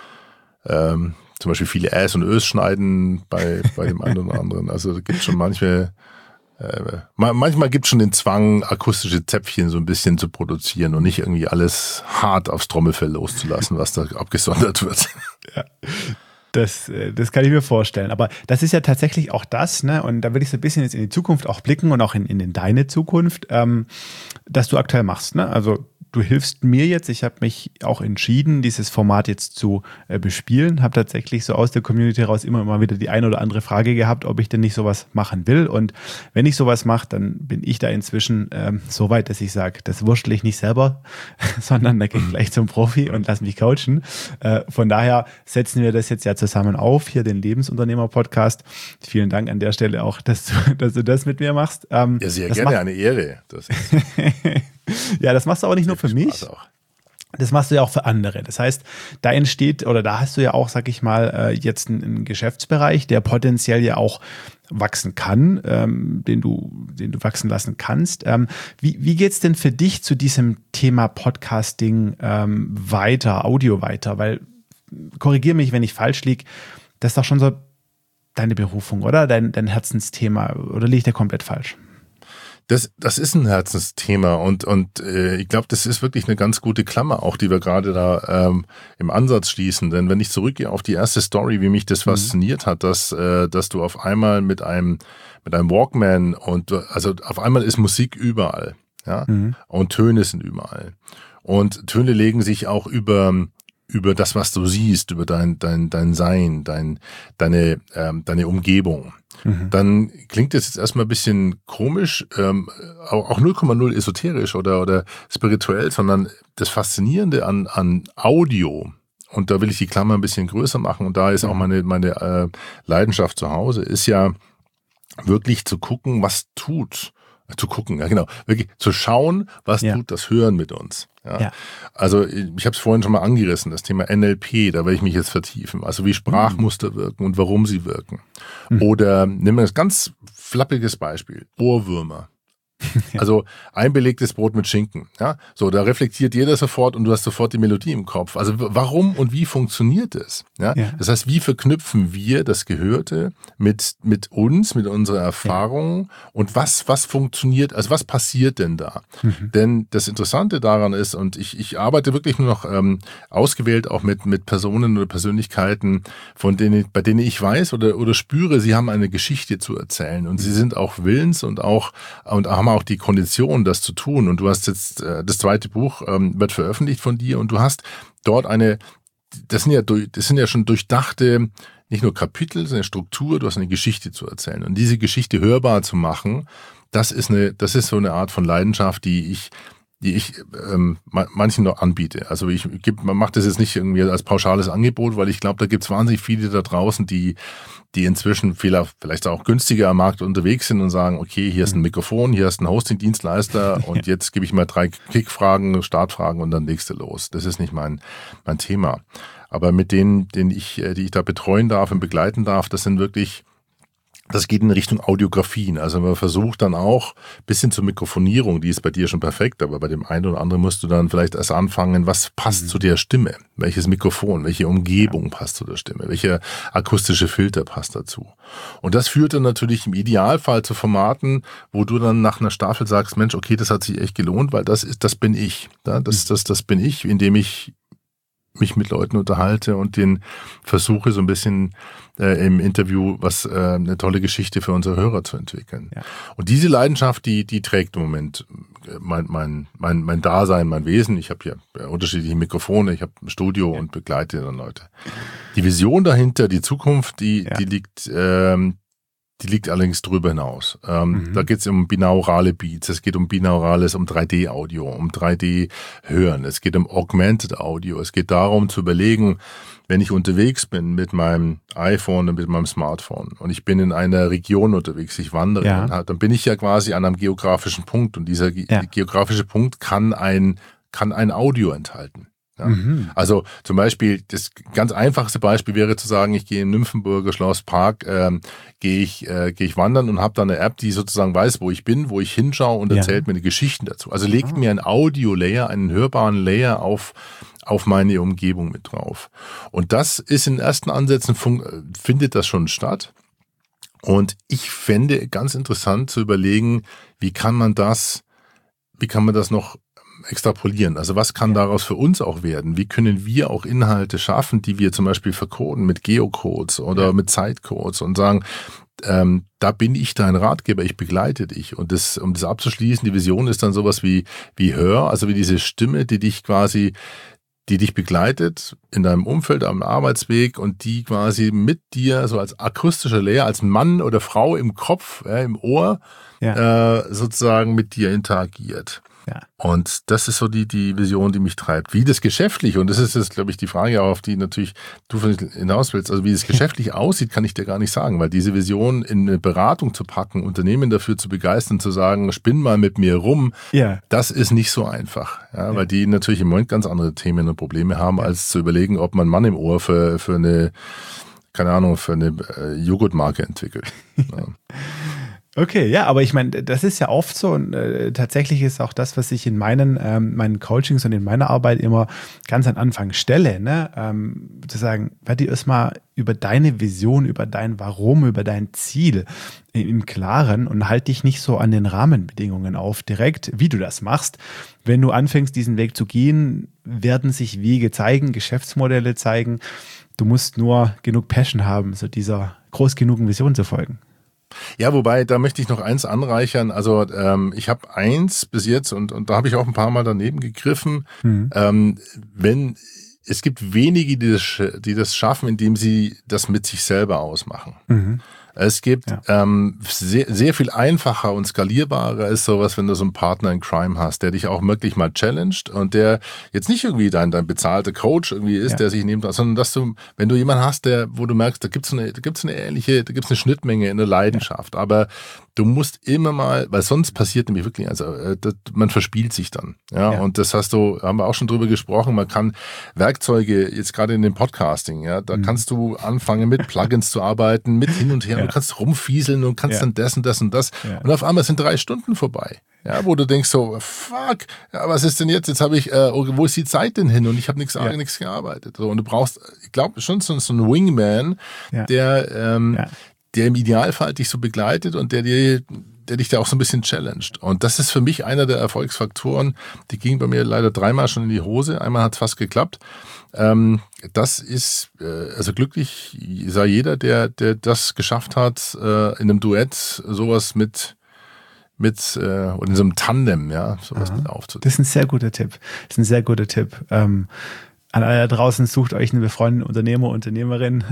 ähm, zum Beispiel viele Äs und Ös schneiden bei, bei dem einen oder anderen. Also da gibt es schon manche, äh, manchmal gibt es schon den Zwang, akustische Zäpfchen so ein bisschen zu produzieren und nicht irgendwie alles hart aufs Trommelfell loszulassen, was da abgesondert wird. Ja. Das, das kann ich mir vorstellen. Aber das ist ja tatsächlich auch das, ne? Und da will ich so ein bisschen jetzt in die Zukunft auch blicken und auch in, in deine Zukunft, ähm, dass du aktuell machst, ne? Also du hilfst mir jetzt. Ich habe mich auch entschieden, dieses Format jetzt zu äh, bespielen. Habe tatsächlich so aus der Community heraus immer mal wieder die eine oder andere Frage gehabt, ob ich denn nicht sowas machen will. Und wenn ich sowas mache, dann bin ich da inzwischen ähm, so weit, dass ich sage, das wurschtel ich nicht selber, sondern da gehe ich gleich zum Profi und lass mich coachen. Äh, von daher setzen wir das jetzt ja zusammen auf, hier den Lebensunternehmer-Podcast. Vielen Dank an der Stelle auch, dass du, dass du das mit mir machst. Ähm, ja, sehr gerne, eine Ehre. Das ist ja, das machst du aber nicht nur für mich. Auch. Das machst du ja auch für andere. Das heißt, da entsteht oder da hast du ja auch, sag ich mal, jetzt einen Geschäftsbereich, der potenziell ja auch wachsen kann, ähm, den du, den du wachsen lassen kannst. Ähm, wie, wie geht's denn für dich zu diesem Thema Podcasting ähm, weiter, Audio weiter? Weil, korrigier mich, wenn ich falsch liege, das ist doch schon so deine Berufung, oder? Dein, dein Herzensthema. Oder liege ich da komplett falsch? Das, das ist ein Herzensthema und, und äh, ich glaube, das ist wirklich eine ganz gute Klammer, auch die wir gerade da ähm, im Ansatz schließen. Denn wenn ich zurückgehe auf die erste Story, wie mich das fasziniert hat, dass, äh, dass du auf einmal mit einem, mit einem Walkman und also auf einmal ist Musik überall, ja, mhm. und Töne sind überall. Und Töne legen sich auch über über das, was du siehst, über dein dein dein Sein, dein deine ähm, deine Umgebung. Mhm. Dann klingt das jetzt erstmal ein bisschen komisch, ähm, auch, auch null Komma null esoterisch oder oder spirituell, sondern das Faszinierende an an Audio, und da will ich die Klammer ein bisschen größer machen, und da ist auch meine meine äh, Leidenschaft zu Hause, ist ja wirklich zu gucken, was tut. Zu gucken, ja genau, wirklich zu schauen, was ja. tut das Hören mit uns. Ja. Ja. Also ich habe es vorhin schon mal angerissen, das Thema N L P, da werde ich mich jetzt vertiefen. Also wie Sprachmuster mhm. wirken und warum sie wirken. Mhm. Oder nehmen wir ein ganz flappiges Beispiel, Ohrwürmer. Ja. Also ein belegtes Brot mit Schinken. Ja, so, da reflektiert jeder sofort und du hast sofort die Melodie im Kopf. Also warum und wie funktioniert es? Ja? Ja. Das heißt, wie verknüpfen wir das Gehörte mit mit uns, mit unserer Erfahrung, ja. und was was funktioniert? Also was passiert denn da? Mhm. Denn das Interessante daran ist, und ich ich arbeite wirklich nur noch ähm, ausgewählt auch mit mit Personen oder Persönlichkeiten, von denen bei denen ich weiß oder oder spüre, sie haben eine Geschichte zu erzählen und mhm. sie sind auch willens und auch und haben auch die Kondition, das zu tun. Und du hast jetzt, äh, das zweite Buch ähm, wird veröffentlicht von dir und du hast dort eine, das sind ja, durch, das sind ja schon durchdachte, nicht nur Kapitel, sondern eine Struktur, du hast eine Geschichte zu erzählen. Und diese Geschichte hörbar zu machen, das ist eine, das ist so eine Art von Leidenschaft, die ich die ich ähm, manchen noch anbiete. Also ich gebe, man macht das jetzt nicht irgendwie als pauschales Angebot, weil ich glaube, da gibt es wahnsinnig viele da draußen, die die inzwischen vielleicht auch günstiger am Markt unterwegs sind und sagen, okay, hier ist ein Mikrofon, hier ist ein Hosting-Dienstleister und jetzt gebe ich mal drei Klickfragen, Startfragen und dann legst du los. Das ist nicht mein mein Thema. Aber mit denen, denen ich, die ich da betreuen darf und begleiten darf, das sind wirklich Das geht in Richtung Audiografien. Also man versucht dann auch bis hin zur Mikrofonierung, die ist bei dir schon perfekt, aber bei dem einen oder anderen musst du dann vielleicht erst anfangen, was passt mhm. zu der Stimme? Welches Mikrofon, welche Umgebung ja. passt zu der Stimme? Welcher akustische Filter passt dazu? Und das führt dann natürlich im Idealfall zu Formaten, wo du dann nach einer Staffel sagst, Mensch, okay, das hat sich echt gelohnt, weil das ist, das bin ich. Das, das, das bin ich, indem ich mich mit Leuten unterhalte und den versuche so ein bisschen äh, im Interview was äh, eine tolle Geschichte für unsere Hörer zu entwickeln. Ja. Und diese Leidenschaft, die die trägt im Moment mein mein mein mein Dasein, mein Wesen. Ich habe hier unterschiedliche Mikrofone, ich habe ein Studio ja. und begleite dann Leute. Die Vision dahinter, die Zukunft, die ja. die liegt ähm, Die liegt allerdings drüber hinaus. Ähm, mhm. Da geht es um binaurale Beats, es geht um binaurales, um drei D Audio, um drei D Hören, es geht um Augmented Audio, es geht darum zu überlegen, wenn ich unterwegs bin mit meinem iPhone und mit meinem Smartphone und ich bin in einer Region unterwegs, ich wandere, ja. dann, dann bin ich ja quasi an einem geografischen Punkt und dieser ja. geografische Punkt kann ein, kann ein Audio enthalten. Ja. Mhm. Also zum Beispiel, das ganz einfachste Beispiel wäre zu sagen, ich gehe im Nymphenburger Schlosspark, ähm, gehe ich, äh, gehe ich wandern und habe da eine App, die sozusagen weiß, wo ich bin, wo ich hinschaue und ja. erzählt mir eine Geschichte dazu. Also legt ah. mir ein Audio-Layer, einen hörbaren Layer auf auf meine Umgebung mit drauf. Und das ist in ersten Ansätzen, fun- findet das schon statt. Und ich fände ganz interessant zu überlegen, wie kann man das, wie kann man das noch extrapolieren. Also was kann daraus für uns auch werden? Wie können wir auch Inhalte schaffen, die wir zum Beispiel vercoden mit Geocodes oder ja. mit Zeitcodes und sagen, ähm, da bin ich dein Ratgeber, ich begleite dich. Und das, um das abzuschließen, die Vision ist dann sowas wie, wie Hör, also wie diese Stimme, die dich quasi, die dich begleitet in deinem Umfeld, am Arbeitsweg und die quasi mit dir so als akustischer Layer, als Mann oder Frau im Kopf, ja, im Ohr, ja. äh, sozusagen mit dir interagiert. Ja. Und das ist so die, die Vision, die mich treibt. Wie das geschäftlich, und das ist jetzt, glaube ich, die Frage, auf die natürlich du hinaus willst, also wie das geschäftlich aussieht, kann ich dir gar nicht sagen, weil diese Vision in eine Beratung zu packen, Unternehmen dafür zu begeistern, zu sagen, spinn mal mit mir rum, ja. das ist nicht so einfach, ja, ja. weil die natürlich im Moment ganz andere Themen und Probleme haben, ja. als zu überlegen, ob man einen Mann im Ohr für, für eine, keine Ahnung, für eine äh, Joghurtmarke entwickelt. Ja. Okay, ja, aber ich meine, das ist ja oft so und äh, tatsächlich ist auch das, was ich in meinen ähm, meinen Coachings und in meiner Arbeit immer ganz am Anfang stelle, ne, ähm, zu sagen, werd dir erstmal über deine Vision, über dein Warum, über dein Ziel im, im Klaren und halt dich nicht so an den Rahmenbedingungen auf direkt, wie du das machst. Wenn du anfängst, diesen Weg zu gehen, werden sich Wege zeigen, Geschäftsmodelle zeigen. Du musst nur genug Passion haben, so dieser groß genugen Vision zu folgen. Ja, wobei, da möchte ich noch eins anreichern. Also ähm, ich habe eins bis jetzt und, und da habe ich auch ein paar Mal daneben gegriffen. Mhm. Ähm, wenn es gibt wenige, die das, die das schaffen, indem sie das mit sich selber ausmachen. Mhm. Es gibt ja. ähm, sehr, sehr viel einfacher und skalierbarer ist sowas, wenn du so einen Partner in Crime hast, der dich auch wirklich mal challenged und der jetzt nicht irgendwie dein, dein bezahlter Coach irgendwie ist, ja. der sich nimmt, sondern dass du, wenn du jemanden hast, der, wo du merkst, da gibt's eine, da gibt's eine ähnliche, da gibt's eine Schnittmenge in der Leidenschaft, ja. aber du musst immer mal, weil sonst passiert nämlich wirklich, also das, man verspielt sich dann, ja? ja, und das hast du, haben wir auch schon drüber gesprochen, man kann Werkzeuge, jetzt gerade in dem Podcasting, ja, da mhm. kannst du anfangen mit Plugins zu arbeiten, mit hin und her, ja. du kannst rumfieseln und kannst ja. dann das und das und das ja. und auf einmal sind drei Stunden vorbei. Ja, wo du denkst so, fuck, ja, was ist denn jetzt? Jetzt habe ich, äh, wo ist die Zeit denn hin? Und ich habe nichts ja. nichts gearbeitet. So, und du brauchst, ich glaube schon so, so einen Wingman, ja. der ähm, ja. der im Idealfall dich so begleitet und der dir, der dich da auch so ein bisschen challenged. Und das ist für mich einer der Erfolgsfaktoren. Die ging bei mir leider dreimal schon in die Hose. Einmal hat es fast geklappt. Ähm, das ist, äh, also glücklich sei jeder, der, der das geschafft hat, äh, in einem Duett sowas mit mit äh, und in so einem Tandem, ja, sowas Aha. mit aufzunehmen. Das ist ein sehr guter Tipp. Das ist ein sehr guter Tipp. Ähm, An alle da draußen, sucht euch einen befreundeten Unternehmer, Unternehmerin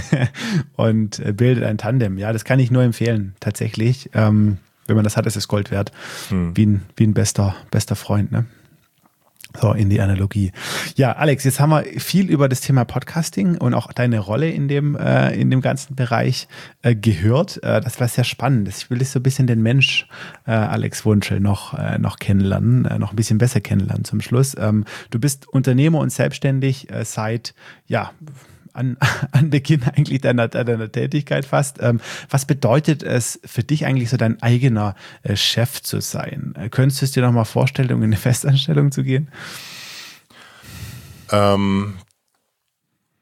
und bildet ein Tandem. Ja, das kann ich nur empfehlen, tatsächlich. Ähm, wenn man das hat, ist es Gold wert. Hm. Wie ein, wie ein bester, bester Freund, ne? So, in die Analogie. Ja, Alex, jetzt haben wir viel über das Thema Podcasting und auch deine Rolle in dem, äh, in dem ganzen Bereich äh, gehört. Äh, das war sehr spannend. Ich will dich so ein bisschen den Mensch äh, Alex Wunschel noch, äh, noch kennenlernen, äh, noch ein bisschen besser kennenlernen zum Schluss. Ähm, du bist Unternehmer und selbstständig äh, seit, ja, An, an Beginn eigentlich deiner, deiner Tätigkeit fast. Ähm, was bedeutet es für dich eigentlich so, dein eigener äh, Chef zu sein? Äh, könntest du es dir noch mal vorstellen, um in eine Festanstellung zu gehen? Ähm,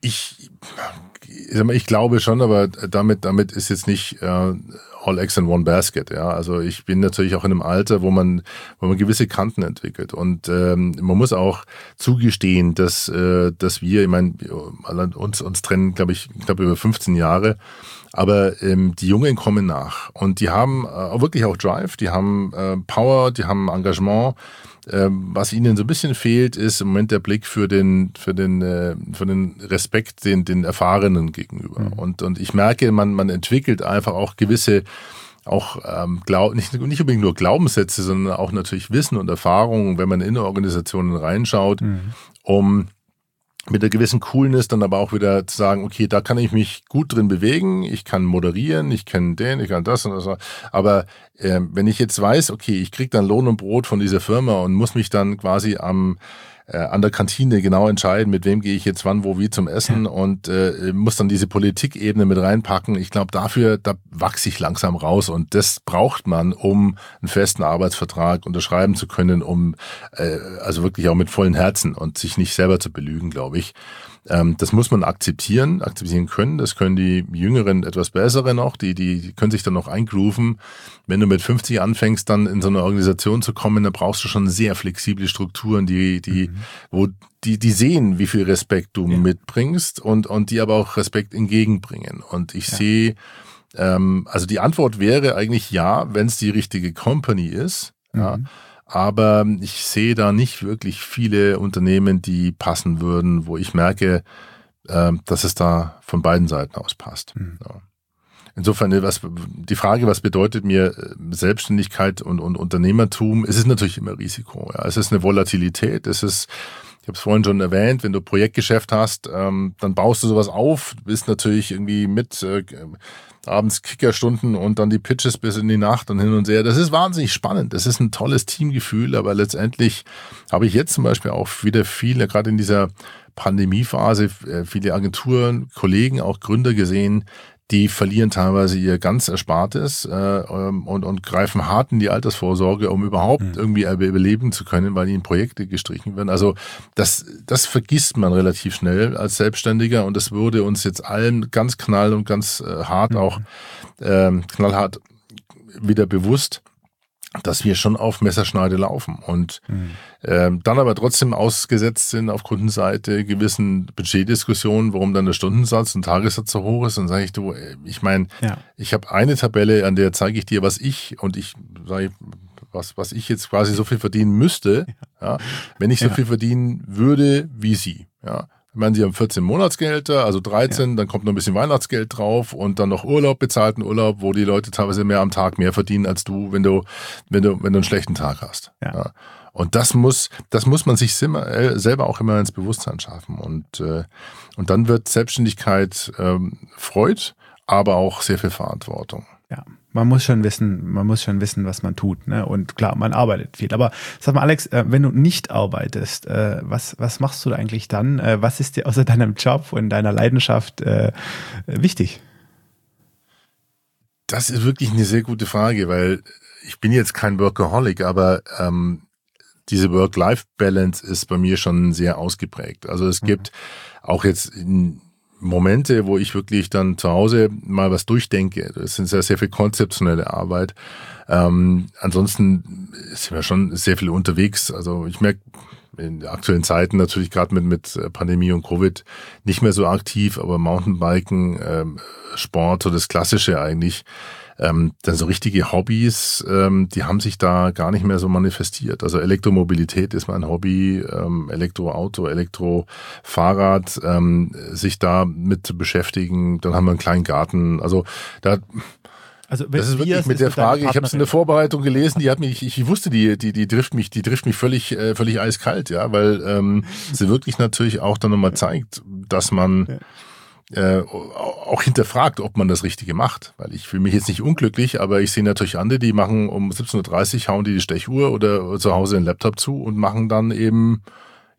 ich, ich, sag mal, ich glaube schon, aber damit, damit ist jetzt nicht äh, all eggs in one basket. Ja, also ich bin natürlich auch in einem Alter, wo man, wo man gewisse Kanten entwickelt und ähm, man muss auch zugestehen, dass, äh, dass wir, ich meine, uns uns trennen, glaube ich, knapp über fünfzehn Jahre. Aber ähm, die Jungen kommen nach und die haben äh, wirklich auch Drive, die haben äh, Power, die haben Engagement. Ähm, was ihnen so ein bisschen fehlt, ist im Moment der Blick für den für den äh, für den Respekt den den Erfahrenen gegenüber. Mhm. Und und ich merke, man man entwickelt einfach auch gewisse auch ähm, glaub, nicht nicht unbedingt nur Glaubenssätze, sondern auch natürlich Wissen und Erfahrung, wenn man in Organisationen reinschaut, mhm. um mit einer gewissen Coolness dann aber auch wieder zu sagen, okay, da kann ich mich gut drin bewegen, ich kann moderieren, ich kann den, ich kann das und das. Aber äh, wenn ich jetzt weiß, okay, ich kriege dann Lohn und Brot von dieser Firma und muss mich dann quasi am äh, an der Kantine genau entscheiden, mit wem gehe ich jetzt wann, wo, wie zum Essen, ja. und äh, muss dann diese Politikebene mit reinpacken. Ich glaube, dafür, da wachse ich langsam raus und das braucht man, um einen festen Arbeitsvertrag unterschreiben zu können, um äh, also wirklich auch mit vollen Herzen und sich nicht selber zu belügen, glaube ich. Ähm, das muss man akzeptieren, akzeptieren können. Das können die Jüngeren etwas bessere noch, die, die, die können sich dann noch eingrooven. Wenn du mit fünfzig anfängst, dann in so eine Organisation zu kommen, dann brauchst du schon sehr flexible Strukturen, die, die, mhm. wo die, die sehen, wie viel Respekt du ja. mitbringst und, und die aber auch Respekt entgegenbringen. Und ich ja. sehe, ähm, also die Antwort wäre eigentlich ja, wenn es die richtige Company ist, mhm. ja. Aber ich sehe da nicht wirklich viele Unternehmen, die passen würden, wo ich merke, äh, dass es da von beiden Seiten aus passt. Mhm. Ja. Insofern, was, die Frage, was bedeutet mir Selbstständigkeit und, und Unternehmertum, es ist natürlich immer Risiko. Ja. Es ist eine Volatilität, es ist, ich habe es vorhin schon erwähnt, wenn du Projektgeschäft hast, ähm, dann baust du sowas auf, du bist natürlich irgendwie mit äh, abends Kickerstunden und dann die Pitches bis in die Nacht und hin und her. Das ist wahnsinnig spannend. Das ist ein tolles Teamgefühl, aber letztendlich habe ich jetzt zum Beispiel auch wieder viele, gerade in dieser Pandemiephase, viele Agenturen, Kollegen, auch Gründer gesehen, die verlieren teilweise ihr ganz Erspartes äh, und, und greifen hart in die Altersvorsorge, um überhaupt mhm. irgendwie überleben zu können, weil ihnen Projekte gestrichen werden. Also das, das vergisst man relativ schnell als Selbstständiger und das wurde uns jetzt allen ganz knall und ganz äh, hart mhm. auch äh, knallhart wieder bewusst, dass wir schon auf Messerschneide laufen und mhm. ähm, dann aber trotzdem ausgesetzt sind auf Kundenseite gewissen Budgetdiskussionen, warum dann der Stundensatz und Tagessatz so hoch ist. Dann sage ich, du, ich meine, ja. ich habe eine Tabelle, an der zeige ich dir, was ich und ich sage, was was ich jetzt quasi so viel verdienen müsste, ja, ja wenn ich so ja. viel verdienen würde wie Sie, ja. Ich meine, sie haben vierzehn Monatsgehälter, also dreizehn, ja. dann kommt noch ein bisschen Weihnachtsgeld drauf und dann noch Urlaub, bezahlten Urlaub, wo die Leute teilweise mehr am Tag mehr verdienen als du, wenn du, wenn du, wenn du einen schlechten Tag hast. Ja. Ja. Und das muss, das muss man sich selber auch immer ins Bewusstsein schaffen. Und, äh, und dann wird Selbstständigkeit ähm, Freude, aber auch sehr viel Verantwortung. Ja. Man muss schon wissen, man muss schon wissen, was man tut, ne? Und klar, man arbeitet viel. Aber sag mal, Alex, wenn du nicht arbeitest, was was machst du da eigentlich dann? Was ist dir außer deinem Job und deiner Leidenschaft äh, wichtig? Das ist wirklich eine sehr gute Frage, weil ich bin jetzt kein Workaholic, aber ähm, diese Work-Life-Balance ist bei mir schon sehr ausgeprägt. Also es gibt mhm. auch jetzt in Momente, wo ich wirklich dann zu Hause mal was durchdenke. Das sind sehr, sehr viel konzeptionelle Arbeit. Ähm, ansonsten sind wir schon sehr viel unterwegs. Also ich merke in den aktuellen Zeiten natürlich gerade mit mit Pandemie und Covid nicht mehr so aktiv, aber Mountainbiken, ähm, Sport, so das Klassische eigentlich. Ähm, dann so richtige Hobbys, ähm, die haben sich da gar nicht mehr so manifestiert. Also Elektromobilität ist mein Hobby, ähm, Elektroauto, Elektrofahrrad, ähm, sich da mit zu beschäftigen. Dann haben wir einen kleinen Garten. Also da Also das ist wirklich mit der Frage, ich habe es in der Vorbereitung gelesen, die hat mich, ich, ich wusste, die, die, die trifft mich, die trifft mich völlig, äh, völlig eiskalt, ja, weil ähm, sie wirklich natürlich auch dann nochmal zeigt, dass man ja. Äh, auch hinterfragt, ob man das Richtige macht. Weil ich fühle mich jetzt nicht unglücklich, aber ich sehe natürlich andere, die machen um siebzehn Uhr dreißig, hauen die die Stechuhr oder zu Hause den Laptop zu und machen dann eben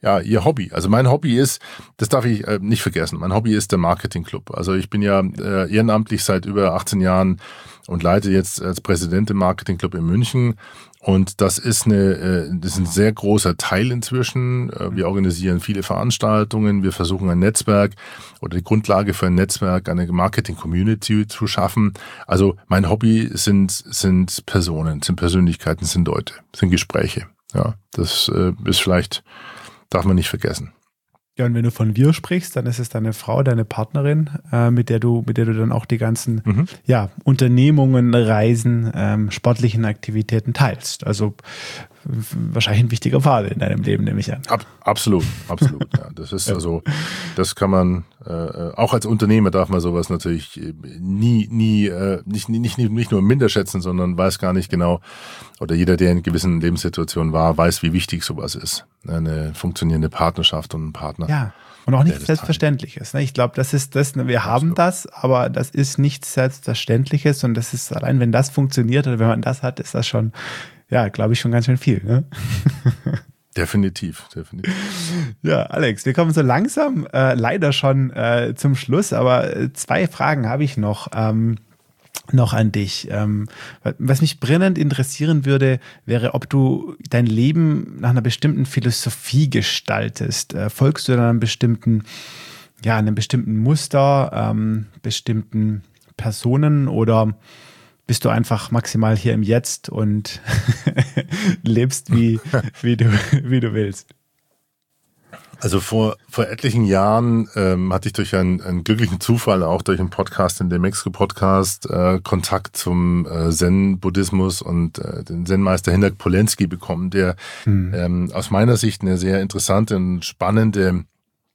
ja, ihr Hobby. Also mein Hobby ist, das darf ich äh, nicht vergessen, mein Hobby ist der Marketing-Club. Also ich bin ja äh, ehrenamtlich seit über achtzehn Jahren und leite jetzt als Präsident den Marketing-Club in München. Und das ist eine, äh, das ist ein sehr großer Teil inzwischen. Äh, wir organisieren viele Veranstaltungen. Wir versuchen ein Netzwerk oder die Grundlage für ein Netzwerk, eine Marketing-Community zu schaffen. Also mein Hobby sind, sind Personen, sind Persönlichkeiten, sind Leute, sind Gespräche. Ja, das äh, ist vielleicht, darf man nicht vergessen. Ja, und wenn du von wir sprichst, dann ist es deine Frau, deine Partnerin, äh, mit der du, mit der du dann auch die ganzen mhm. ja, Unternehmungen, Reisen, ähm, sportlichen Aktivitäten teilst. Also wahrscheinlich ein wichtiger Pfad in deinem Leben, nehme ich an. Ab, absolut, absolut. Ja, das ist ja. also, das kann man äh, auch als Unternehmer darf man sowas natürlich nie, nie, äh, nicht, nicht, nicht nur minder schätzen, sondern weiß gar nicht genau, oder jeder, der in gewissen Lebenssituationen war, weiß, wie wichtig sowas ist. Eine funktionierende Partnerschaft und ein Partner. Ja. Und auch nichts Selbstverständliches. Ich glaube, das ist das, wir haben das, aber das ist nichts Selbstverständliches und das ist allein, wenn das funktioniert oder wenn man das hat, ist das schon, ja, glaube ich, schon ganz schön viel. Ne? Definitiv, definitiv. Ja, Alex, wir kommen so langsam äh, leider schon äh, zum Schluss, aber äh, zwei Fragen habe ich noch. Ähm, noch an dich. Ähm, was mich brennend interessieren würde, wäre, ob du dein Leben nach einer bestimmten Philosophie gestaltest. Äh, folgst du dann einem bestimmten, ja, einem bestimmten Muster, ähm, bestimmten Personen oder bist du einfach maximal hier im Jetzt und lebst wie, wie du, wie du willst? Also vor, vor etlichen Jahren ähm, hatte ich durch einen, einen glücklichen Zufall, auch durch einen Podcast, in dem Mexiko-Podcast, äh, Kontakt zum äh, Zen-Buddhismus und äh, den Zen-Meister Hinak Polensky bekommen, der hm. ähm, aus meiner Sicht eine sehr interessante und spannende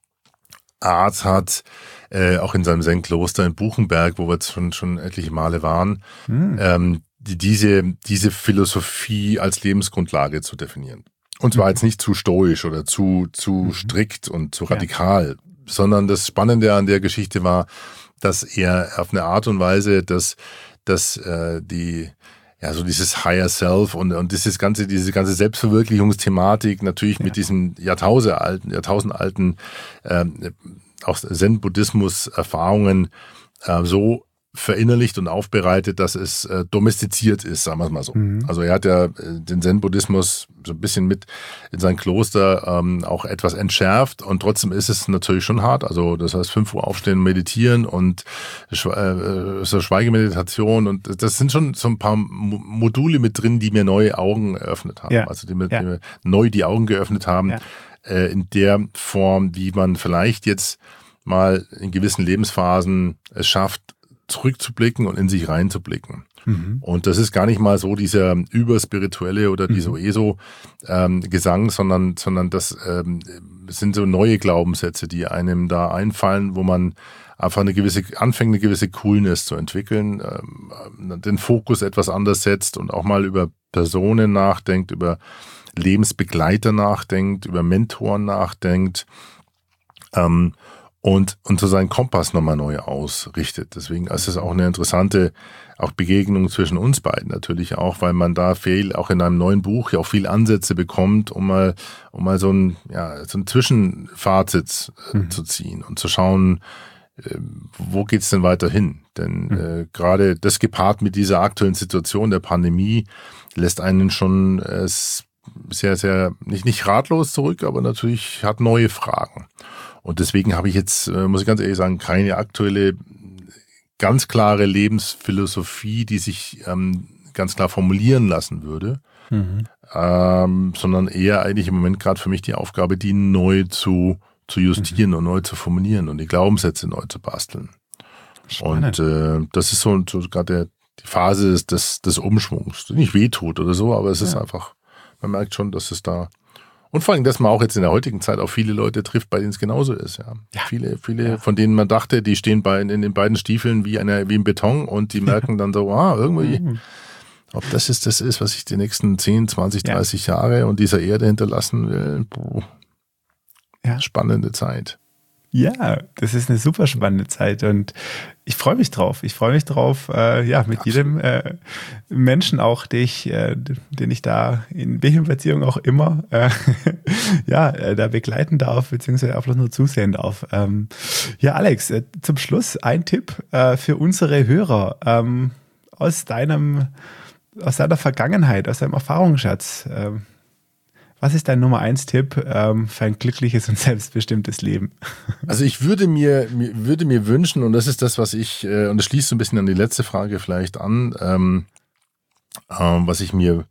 Art hat, äh, auch in seinem Zen-Kloster in Buchenberg, wo wir jetzt schon, schon etliche Male waren, hm. ähm, die, diese, diese Philosophie als Lebensgrundlage zu definieren. Und zwar jetzt nicht zu stoisch oder zu zu mhm. strikt und zu radikal, ja. sondern das Spannende an der Geschichte war, dass er auf eine Art und Weise, dass dass äh, die ja so dieses Higher Self und und dieses ganze diese ganze Selbstverwirklichungsthematik natürlich ja. mit diesen jahrtausendalten jahrtausendalten äh, auch Zen-Buddhismus-Erfahrungen äh, so verinnerlicht und aufbereitet, dass es äh, domestiziert ist, sagen wir es mal so. Mhm. Also er hat ja äh, den Zen-Buddhismus so ein bisschen mit in sein Kloster ähm, auch etwas entschärft und trotzdem ist es natürlich schon hart. Also das heißt fünf Uhr aufstehen, meditieren und äh, so Schweigemeditation und das sind schon so ein paar Module mit drin, die mir neue Augen eröffnet haben. Ja. Also die mir, ja. die mir neu die Augen geöffnet haben, ja. äh, in der Form, wie man vielleicht jetzt mal in gewissen Lebensphasen es schafft, zurückzublicken und in sich reinzublicken. Mhm. Und das ist gar nicht mal so dieser überspirituelle oder dieser mhm. ESO-Gesang, ähm, sondern, sondern das ähm, sind so neue Glaubenssätze, die einem da einfallen, wo man einfach eine gewisse, anfängt eine gewisse Coolness zu entwickeln, ähm, den Fokus etwas anders setzt und auch mal über Personen nachdenkt, über Lebensbegleiter nachdenkt, über Mentoren nachdenkt, ähm, und und so seinen Kompass nochmal neu ausrichtet. Deswegen ist es auch eine interessante auch Begegnung zwischen uns beiden natürlich auch, weil man da viel, auch in einem neuen Buch ja auch viel Ansätze bekommt, um mal um mal so ein ja so ein Zwischenfazit äh, mhm. zu ziehen und zu schauen, äh, wo geht's denn weiter hin? Denn mhm. äh, gerade das gepaart mit dieser aktuellen Situation der Pandemie lässt einen schon äh, sehr sehr nicht nicht ratlos zurück, aber natürlich hat neue Fragen. Und deswegen habe ich jetzt, muss ich ganz ehrlich sagen, keine aktuelle, ganz klare Lebensphilosophie, die sich ähm, ganz klar formulieren lassen würde, mhm. ähm, sondern eher eigentlich im Moment gerade für mich die Aufgabe, die neu zu, zu justieren mhm. und neu zu formulieren und die Glaubenssätze neu zu basteln. Spannend. Und äh, das ist so, so gerade die Phase des, des, des Umschwungs, die nicht wehtut oder so, aber es ja. ist einfach, man merkt schon, dass es da und vor allem, dass man auch jetzt in der heutigen Zeit auch viele Leute trifft, bei denen es genauso ist. Ja. ja. Viele, viele, ja. von denen man dachte, die stehen bei, in den beiden Stiefeln wie eine, wie im Beton und die merken dann so, ah, irgendwie, mhm. ob das ist, das ist, was ich die nächsten zehn, zwanzig, dreißig ja. Jahre und dieser Erde hinterlassen will. Boah. Ja. Spannende Zeit. Ja, das ist eine super spannende Zeit und ich freue mich drauf. Ich freue mich drauf, äh, ja, mit Absolut. jedem äh, Menschen auch, den ich, äh, den ich da in welcher Beziehung auch immer, äh, ja, äh, da begleiten darf, beziehungsweise einfach nur zusehen darf. Ähm, ja, Alex, äh, zum Schluss ein Tipp äh, für unsere Hörer ähm, aus deinem, aus deiner Vergangenheit, aus deinem Erfahrungsschatz. Äh, Was ist dein Nummer eins Tipp ähm, für ein glückliches und selbstbestimmtes Leben? Also ich würde mir, mir würde mir wünschen, und das ist das, was ich, äh, und das schließt so ein bisschen an die letzte Frage vielleicht an, ähm, ähm, was ich mir,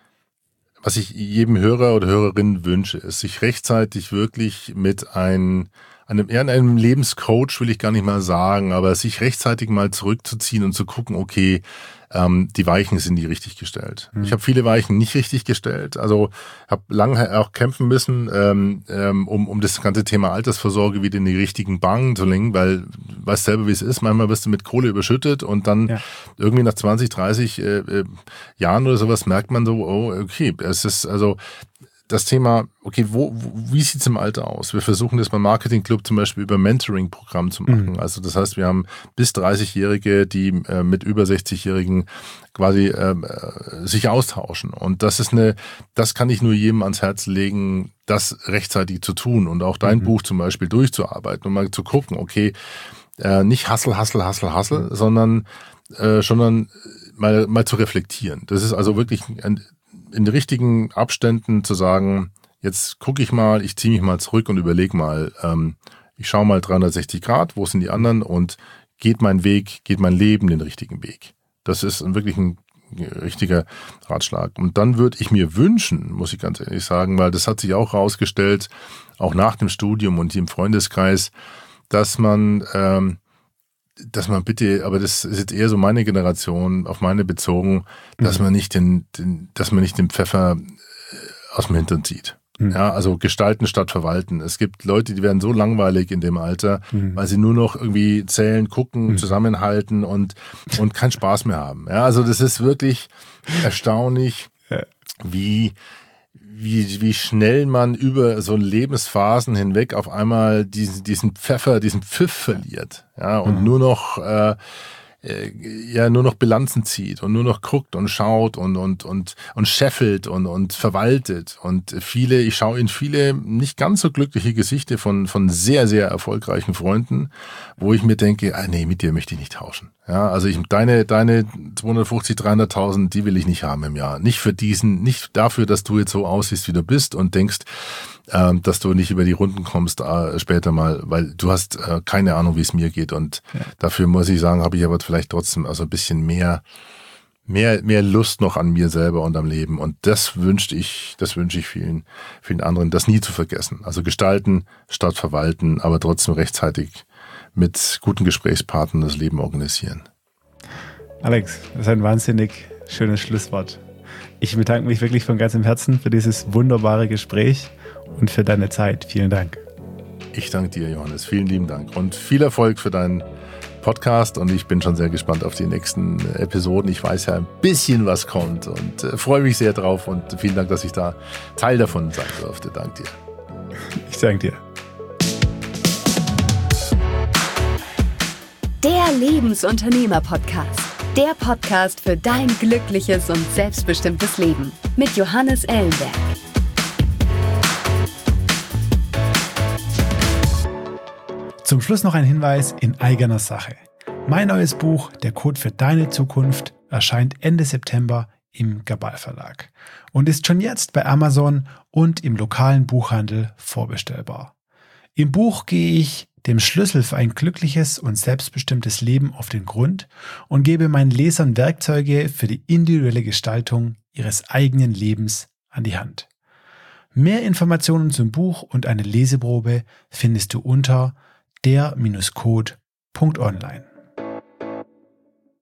was ich jedem Hörer oder Hörerin wünsche, ist, sich rechtzeitig wirklich mit ein, einem, eher einem Lebenscoach, will ich gar nicht mal sagen, aber sich rechtzeitig mal zurückzuziehen und zu gucken, okay, ähm, die Weichen sind die richtig gestellt. Mhm. Ich habe viele Weichen nicht richtig gestellt, also habe lange auch kämpfen müssen, ähm, ähm, um, um das ganze Thema Altersvorsorge wieder in die richtigen Bahnen zu lenken, weil du weißt selber, wie es ist, manchmal wirst du mit Kohle überschüttet und dann ja. irgendwie nach zwanzig, dreißig äh, äh, Jahren oder sowas merkt man so, oh, okay, es ist also das Thema, okay, wo, wo wie sieht's im Alter aus? Wir versuchen das beim Marketing Club zum Beispiel über Mentoring-Programm zu machen. Mhm. Also das heißt, wir haben bis dreißigjährige, die äh, mit über sechzigjährigen quasi äh, sich austauschen. Und das ist eine, das kann ich nur jedem ans Herz legen, das rechtzeitig zu tun und auch dein mhm. Buch zum Beispiel durchzuarbeiten und mal zu gucken, okay, äh, nicht Hustle, Hustle, Hustle, Hustle, mhm. sondern äh, sondern mal mal zu reflektieren. Das ist also wirklich ein in richtigen Abständen zu sagen, jetzt gucke ich mal, ich ziehe mich mal zurück und überlege mal, ähm, ich schaue mal dreihundertsechzig Grad, wo sind die anderen und geht mein Weg, geht mein Leben den richtigen Weg. Das ist ein, wirklich ein richtiger Ratschlag. Und dann würde ich mir wünschen, muss ich ganz ehrlich sagen, weil das hat sich auch herausgestellt, auch nach dem Studium und im Freundeskreis, dass man ähm, dass man bitte, aber das ist jetzt eher so meine Generation, auf meine bezogen, dass mhm. man nicht den, den, dass man nicht den Pfeffer aus dem Hintern zieht. Mhm. Ja, also gestalten statt verwalten. Es gibt Leute, die werden so langweilig in dem Alter, mhm. weil sie nur noch irgendwie zählen, gucken, mhm. zusammenhalten und, und keinen Spaß mehr haben. Ja, also das ist wirklich erstaunlich, ja. wie, Wie, wie schnell man über so Lebensphasen hinweg auf einmal diesen, diesen Pfeffer, diesen Pfiff verliert, ja, und mhm. nur noch, äh, äh, ja, nur noch Bilanzen zieht und nur noch guckt und schaut und, und, und, und scheffelt und, und verwaltet. Und viele, ich schaue in viele nicht ganz so glückliche Gesichter von, von sehr, sehr erfolgreichen Freunden, wo ich mir denke, ah, nee, mit dir möchte ich nicht tauschen. Ja, also ich, deine, deine zweihundertfünfzig, dreihunderttausend, die will ich nicht haben im Jahr. Nicht für diesen, nicht dafür, dass du jetzt so aussiehst, wie du bist und denkst, ähm, dass du nicht über die Runden kommst äh, später mal, weil du hast äh, keine Ahnung, wie es mir geht. Und ja. dafür muss ich sagen, habe ich aber vielleicht trotzdem also ein bisschen mehr, mehr, mehr Lust noch an mir selber und am Leben. Und das wünschte ich, das wünsche ich vielen, vielen anderen, das nie zu vergessen. Also gestalten statt verwalten, aber trotzdem rechtzeitig mit guten Gesprächspartnern das Leben organisieren. Alex, das ist ein wahnsinnig schönes Schlusswort. Ich bedanke mich wirklich von ganzem Herzen für dieses wunderbare Gespräch und für deine Zeit. Vielen Dank. Ich danke dir, Johannes. Vielen lieben Dank und viel Erfolg für deinen Podcast und ich bin schon sehr gespannt auf die nächsten Episoden. Ich weiß ja ein bisschen, was kommt und äh, freue mich sehr drauf und vielen Dank, dass ich da Teil davon sein durfte. Danke dir. Ich danke dir. Der Lebensunternehmer-Podcast. Der Podcast für dein glückliches und selbstbestimmtes Leben mit Johannes Ellenberg. Zum Schluss noch ein Hinweis in eigener Sache. Mein neues Buch, Der Code für deine Zukunft, erscheint Ende September im Gabal Verlag und ist schon jetzt bei Amazon und im lokalen Buchhandel vorbestellbar. Im Buch gehe ich dem Schlüssel für ein glückliches und selbstbestimmtes Leben auf den Grund und gebe meinen Lesern Werkzeuge für die individuelle Gestaltung ihres eigenen Lebens an die Hand. Mehr Informationen zum Buch und eine Leseprobe findest du unter der Bindestrich code Punkt online.